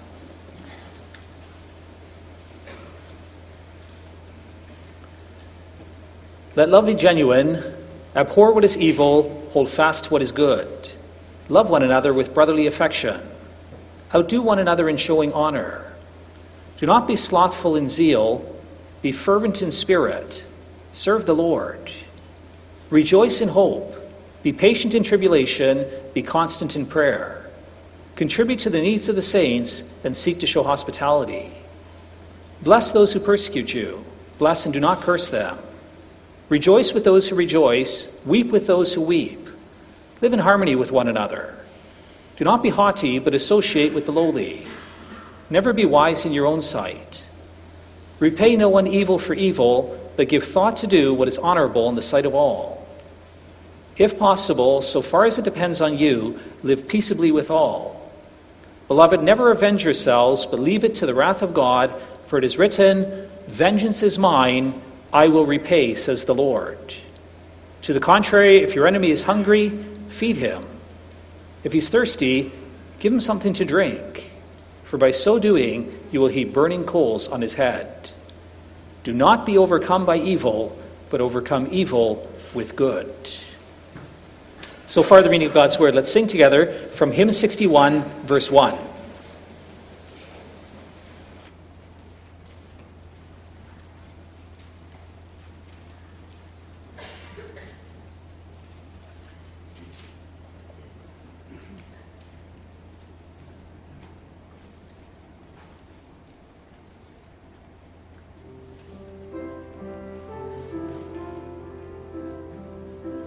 Let love be genuine, abhor what is evil, hold fast to what is good. Love one another with brotherly affection. Outdo one another in showing honor. Do not be slothful in zeal, be fervent in spirit, serve the Lord. Rejoice in hope, be patient in tribulation, be constant in prayer. Contribute to the needs of the saints and seek to show hospitality. Bless those who persecute you, bless and do not curse them. Rejoice with those who rejoice, weep with those who weep. Live in harmony with one another. Do not be haughty, but associate with the lowly. Never be wise in your own sight. Repay no one evil for evil, but give thought to do what is honorable in the sight of all. If possible, so far as it depends on you, live peaceably with all. Beloved, never avenge yourselves, but leave it to the wrath of God, for it is written, "Vengeance is mine, I will repay, says the Lord." To the contrary, if your enemy is hungry, feed him. If he's thirsty, give him something to drink. For by so doing, you will heap burning coals on his head. Do not be overcome by evil, but overcome evil with good. So far, the reading of God's Word. Let's sing together from hymn sixty-one, verse one.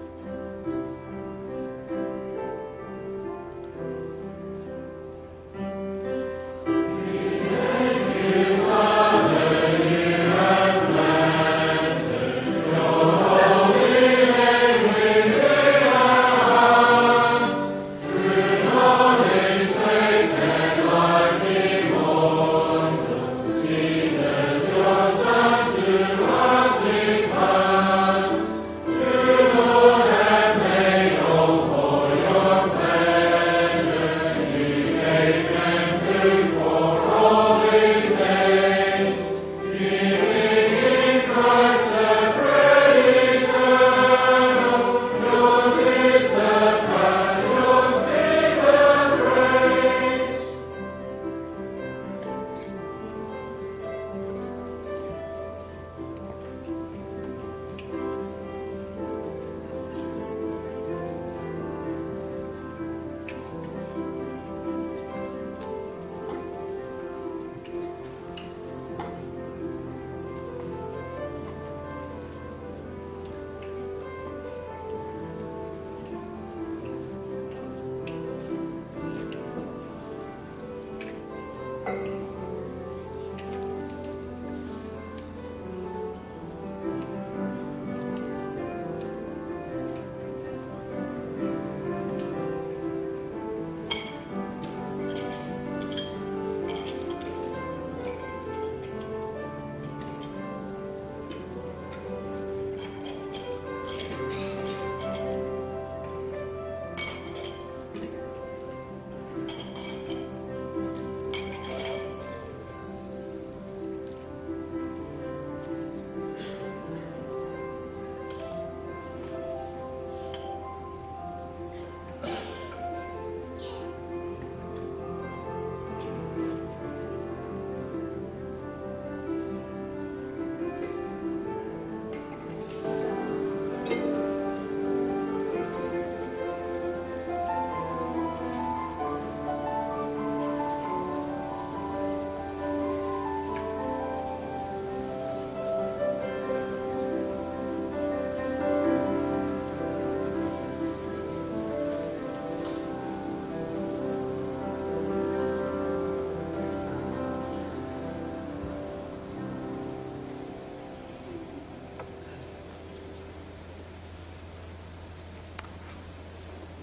Thank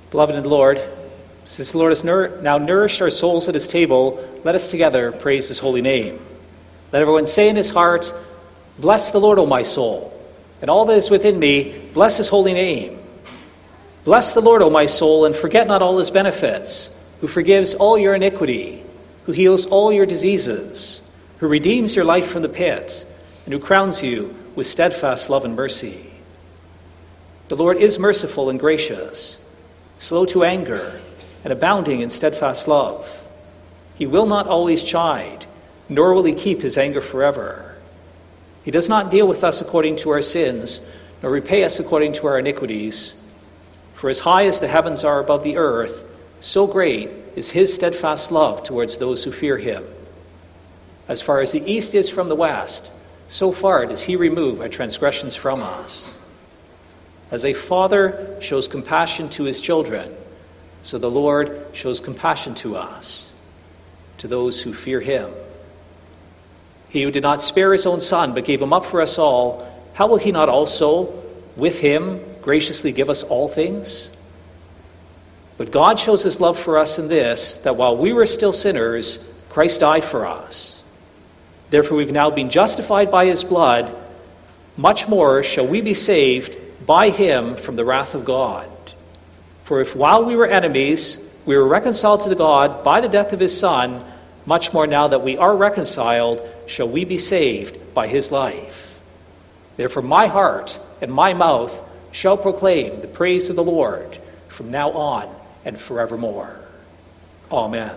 Beloved in the Lord, since the Lord has nour- now nourished our souls at his table, let us together praise his holy name. Let everyone say in his heart, "Bless the Lord, O my soul, and all that is within me, bless his holy name. Bless the Lord, O my soul, and forget not all his benefits, who forgives all your iniquity, who heals all your diseases, who redeems your life from the pit, and who crowns you with steadfast love and mercy. The Lord is merciful and gracious, slow to anger, and abounding in steadfast love. He will not always chide, nor will he keep his anger forever. He does not deal with us according to our sins, nor repay us according to our iniquities. For as high as the heavens are above the earth, so great is his steadfast love towards those who fear him. As far as the east is from the west, so far does he remove our transgressions from us. As a father shows compassion to his children, so the Lord shows compassion to us, to those who fear him. He who did not spare his own son, but gave him up for us all, how will he not also, with him, graciously give us all things? But God shows his love for us in this, that while we were still sinners, Christ died for us. Therefore we've now been justified by his blood. Much more shall we be saved by him from the wrath of God. For if while we were enemies, we were reconciled to God by the death of his Son, much more now that we are reconciled, shall we be saved by his life. Therefore my heart and my mouth shall proclaim the praise of the Lord from now on and forevermore. Amen.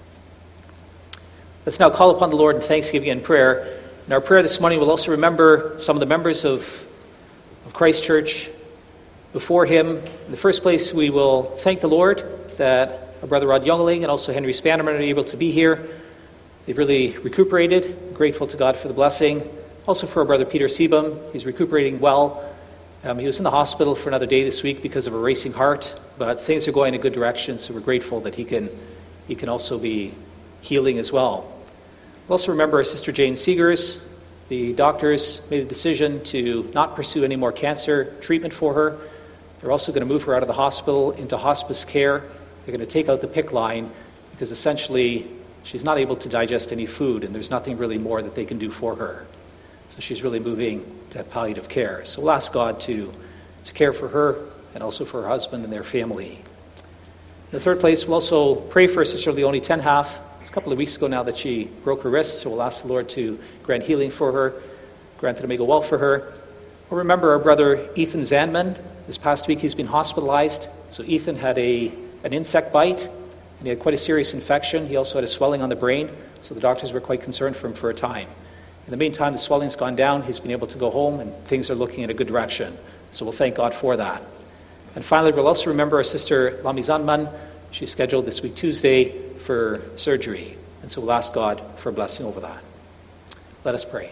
Let's now call upon the Lord in thanksgiving and prayer. In our prayer this morning, we'll also remember some of the members of, of Christ Church before him. In the first place, we will thank the Lord that our brother Rod Youngling and also Henry Spannerman are able to be here. They've really recuperated. Grateful to God for the blessing. Also for our brother Peter Sebum. He's recuperating well. Um, he was in the hospital for another day this week because of a racing heart, but things are going in a good direction, so we're grateful that he can he can also be healing as well. We'll also remember our sister Jane Seegers. The doctors made a decision to not pursue any more cancer treatment for her. They're also going to move her out of the hospital into hospice care. They're going to take out the PICC line because essentially she's not able to digest any food, and there's nothing really more that they can do for her. So she's really moving to palliative care. So we'll ask God to, to care for her and also for her husband and their family. In the third place, we'll also pray for Sister Leonie Tenhalf. It's a couple of weeks ago now that she broke her wrist, so we'll ask the Lord to grant healing for her, grant that it may go well for her. We'll remember our brother Ethan Zanman. This past week he's been hospitalized. So Ethan had a an insect bite, and he had quite a serious infection. He also had a swelling on the brain, so the doctors were quite concerned for him for a time. In the meantime, the swelling's gone down. He's been able to go home, and things are looking in a good direction. So we'll thank God for that. And finally, we'll also remember our sister Lami Zanman. She's scheduled this week Tuesday for surgery. And so we'll ask God for a blessing over that. Let us pray.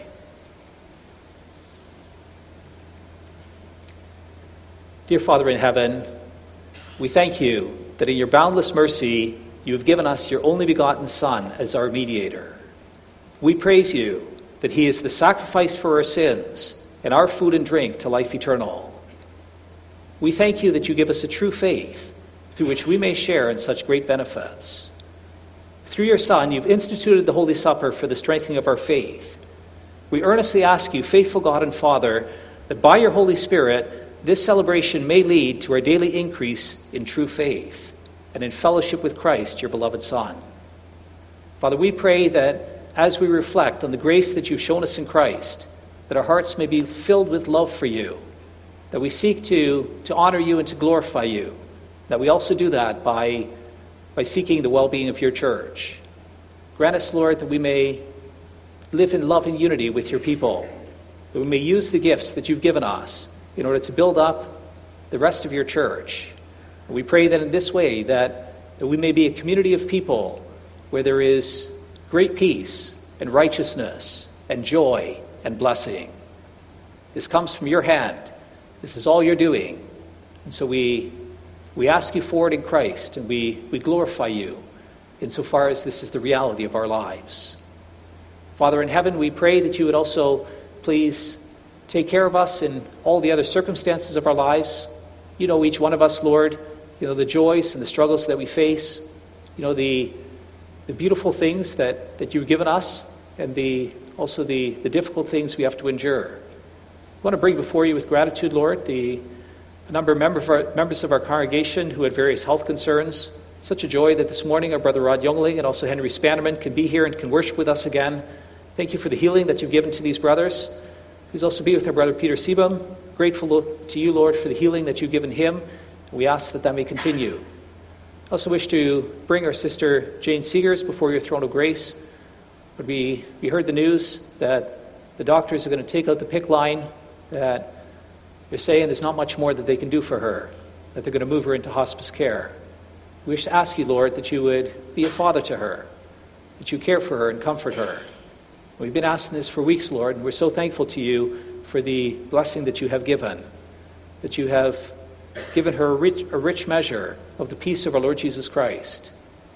Dear Father in heaven, we thank you that in your boundless mercy, you have given us your only begotten Son as our mediator. We praise you that he is the sacrifice for our sins and our food and drink to life eternal. We thank you that you give us a true faith through which we may share in such great benefits. Through your Son, you've instituted the Holy Supper for the strengthening of our faith. We earnestly ask you, faithful God and Father, that by your Holy Spirit, this celebration may lead to our daily increase in true faith and in fellowship with Christ, your beloved Son. Father, we pray that as we reflect on the grace that you've shown us in Christ, that our hearts may be filled with love for you, that we seek to, to honor you and to glorify you, that we also do that by, by seeking the well-being of your church. Grant us, Lord, that we may live in love and unity with your people, that we may use the gifts that you've given us in order to build up the rest of your church. And we pray that in this way that, that we may be a community of people where there is great peace and righteousness and joy and blessing. This comes from your hand. This is all you're doing. And so we we ask you for it in Christ, and we, we glorify you insofar as this is the reality of our lives. Father in heaven, we pray that you would also please take care of us in all the other circumstances of our lives. You know each one of us, Lord. you know, the joys and the struggles that we face, you know, the the beautiful things that, that you've given us, and the also the, the difficult things we have to endure. I want to bring before you with gratitude, Lord, the a number of members of, our, members of our congregation who had various health concerns. Such a joy that this morning our brother Rod Youngling and also Henry Spannerman can be here and can worship with us again. Thank you for the healing that you've given to these brothers. Please also be with our brother Peter Sebum. Grateful to you, Lord, for the healing that you've given him. We ask that that may continue. I also wish to bring our sister Jane Seegers before your throne of grace. When we, we heard the news that the doctors are going to take out the P I C C line, that they're saying there's not much more that they can do for her, that they're going to move her into hospice care. We wish to ask you, Lord, that you would be a father to her, that you care for her and comfort her. We've been asking this for weeks, Lord, and we're so thankful to you for the blessing that you have given, that you have given her a rich, a rich measure of the peace of our Lord Jesus Christ,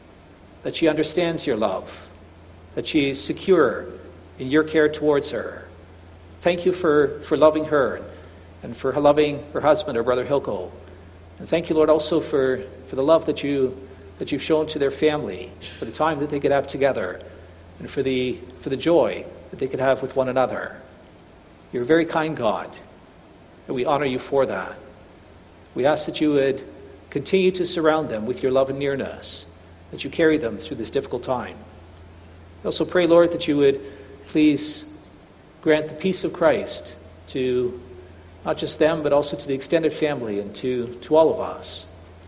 that she understands your love, that she is secure in your care towards her. Thank you for, for loving her and for loving her husband, our brother Hilko. And thank you, Lord, also for, for the love that, you, that you've shown to their family, for the time that they could have together, and for the, for the joy that they could have with one another. You're a very kind God, and we honor you for that. We ask that you would continue to surround them with your love and nearness, that you carry them through this difficult time. We also pray, Lord, that you would please grant the peace of Christ to not just them, but also to the extended family and to, to all of us.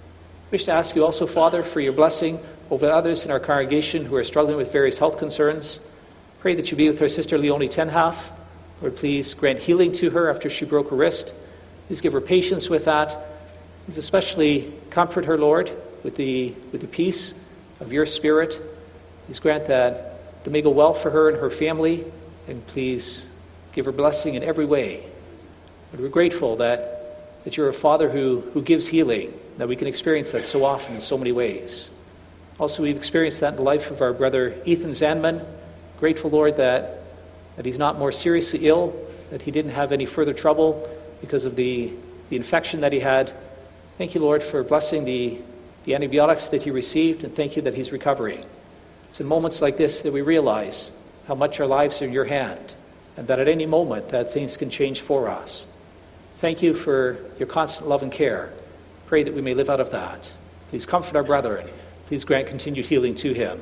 I wish to ask you also, Father, for your blessing over others in our congregation who are struggling with various health concerns. Pray that you be with our sister Leonie Tenhalf. Lord, please grant healing to her after she broke her wrist. Please give her patience with that. Please especially comfort her, Lord, with the, with the peace of your Spirit. Please grant that it may go well for her and her family, and please give her blessing in every way. But we're grateful that, that you're a Father who, who gives healing, that we can experience that so often in so many ways. Also, we've experienced that in the life of our brother Ethan Zandman. Grateful, Lord, that, that he's not more seriously ill, that he didn't have any further trouble because of the, the infection that he had. Thank you, Lord, for blessing the, the antibiotics that he received, and thank you that he's recovering. It's in moments like this that we realize how much our lives are in your hand, and that at any moment that things can change for us. Thank you for your constant love and care. Pray that we may live out of that. Please comfort our brother, and please grant continued healing to him.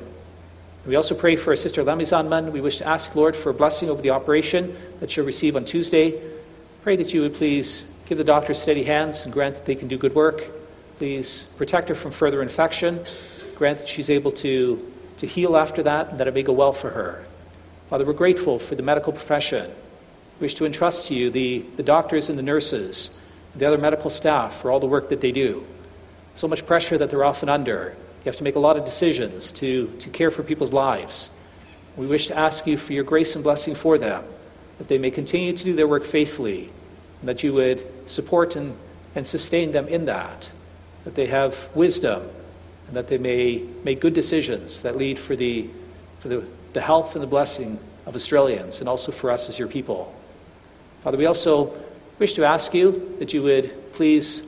We also pray for our sister Lemmy Zandman. We wish to ask, Lord, for a blessing over the operation that she'll receive on Tuesday. Pray that you would please give the doctors steady hands and grant that they can do good work. Please protect her from further infection. Grant that she's able to, to heal after that, and that it may go well for her. Father, we're grateful for the medical profession. We wish to entrust to you the, the doctors and the nurses, and the other medical staff for all the work that they do. So much pressure that they're often under. You have to make a lot of decisions to, to care for people's lives. We wish to ask you for your grace and blessing for them, that they may continue to do their work faithfully, and that you would support and, and sustain them in that, that they have wisdom, and that they may make good decisions that lead for the, for the, the health and the blessing of Australians, and also for us as your people. Father, we also wish to ask you that you would please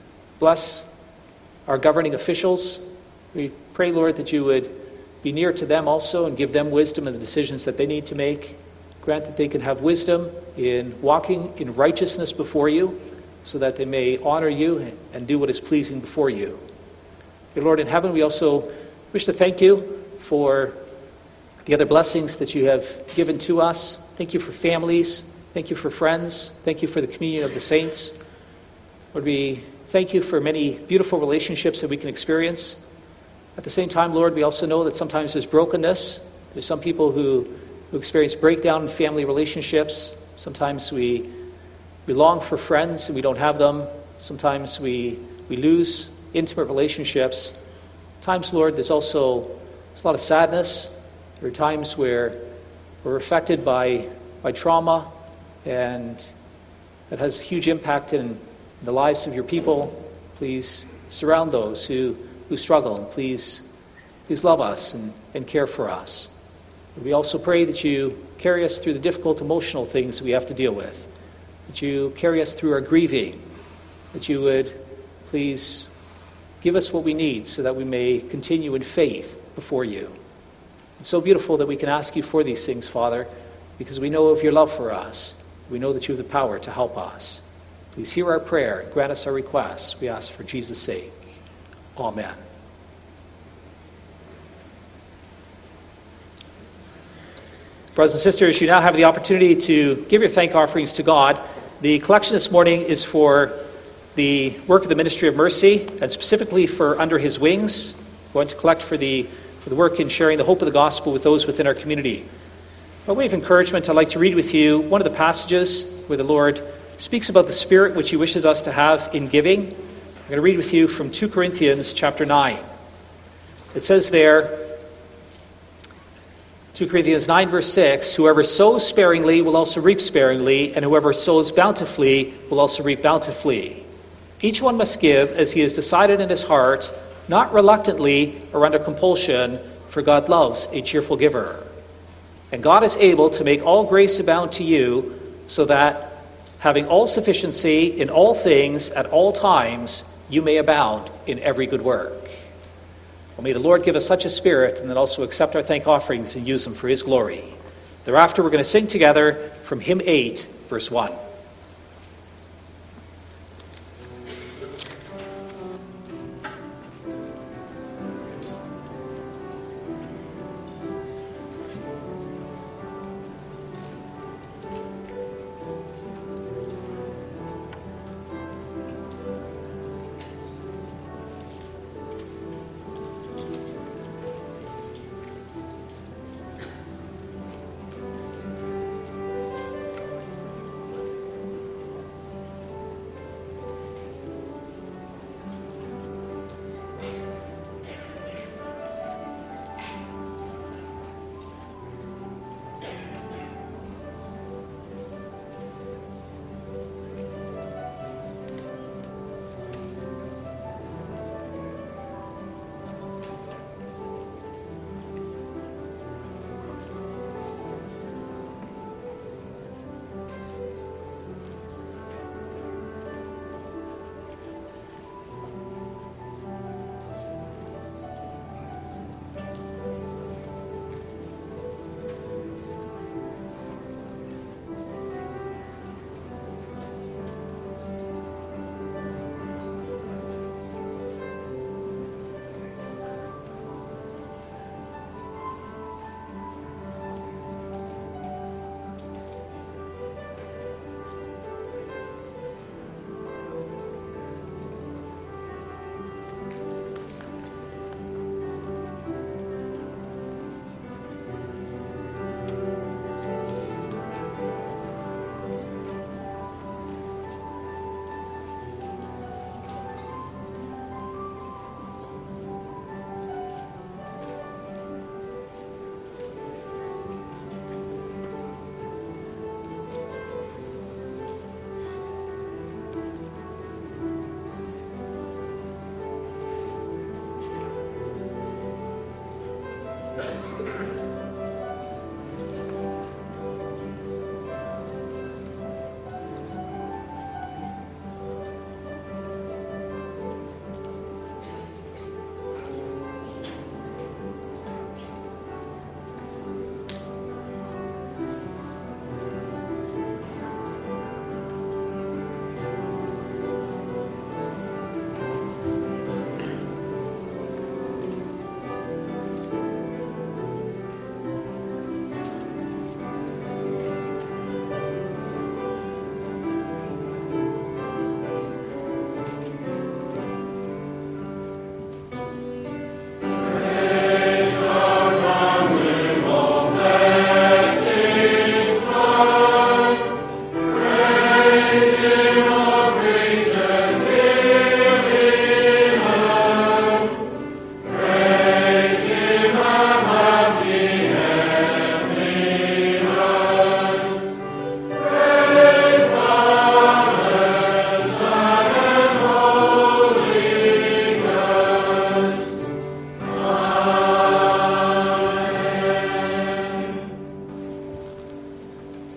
bless our governing officials. We pray, Lord, that you would be near to them also and give them wisdom in the decisions that they need to make. Grant that they can have wisdom in walking in righteousness before you, so that they may honor you and do what is pleasing before you. Dear Lord in heaven, we also wish to thank you for the other blessings that you have given to us. Thank you for families. Thank you for friends. Thank you for the communion of the saints. Lord, we thank you for many beautiful relationships that we can experience. At the same time, Lord, we also know that sometimes there's brokenness. There's some people who, who experience breakdown in family relationships. Sometimes we, we long for friends and we don't have them. Sometimes we, we lose intimate relationships. Times, Lord, there's also there's a lot of sadness. There are times where we're affected by, by trauma, and that has a huge impact in the lives of your people. Please surround those who, who struggle, and please, please love us and, and care for us. We also pray that you carry us through the difficult emotional things we have to deal with, that you carry us through our grieving, that you would please Give us what we need so that we may continue in faith before you. It's so beautiful that we can ask you for these things, Father, because we know of your love for us. We know that you have the power to help us. Please hear our prayer and grant us our requests. We ask for Jesus' sake. Amen. Brothers and sisters, you now have the opportunity to give your thank offerings to God. The collection this morning is for the work of the Ministry of Mercy, and specifically for Under His Wings. We're going to collect for the, for the work in sharing the hope of the gospel with those within our community. By way of encouragement, I'd like to read with you one of the passages where the Lord speaks about the spirit which He wishes us to have in giving. I'm going to read with you from Second Corinthians chapter nine. It says there, Second Corinthians nine verse six, whoever sows sparingly will also reap sparingly, and whoever sows bountifully will also reap bountifully. Each one must give as he has decided in his heart, not reluctantly or under compulsion, for God loves a cheerful giver. And God is able to make all grace abound to you, so that, having all sufficiency in all things at all times, you may abound in every good work. Well, may the Lord give us such a spirit, and then also accept our thank offerings and use them for His glory. Thereafter, we're going to sing together from hymn eight, verse one.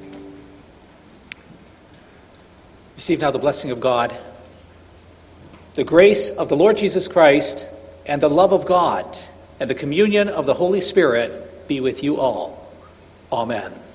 Receive now the blessing of God. The grace of the Lord Jesus Christ and the love of God and the communion of the Holy Spirit be with you all. Amen.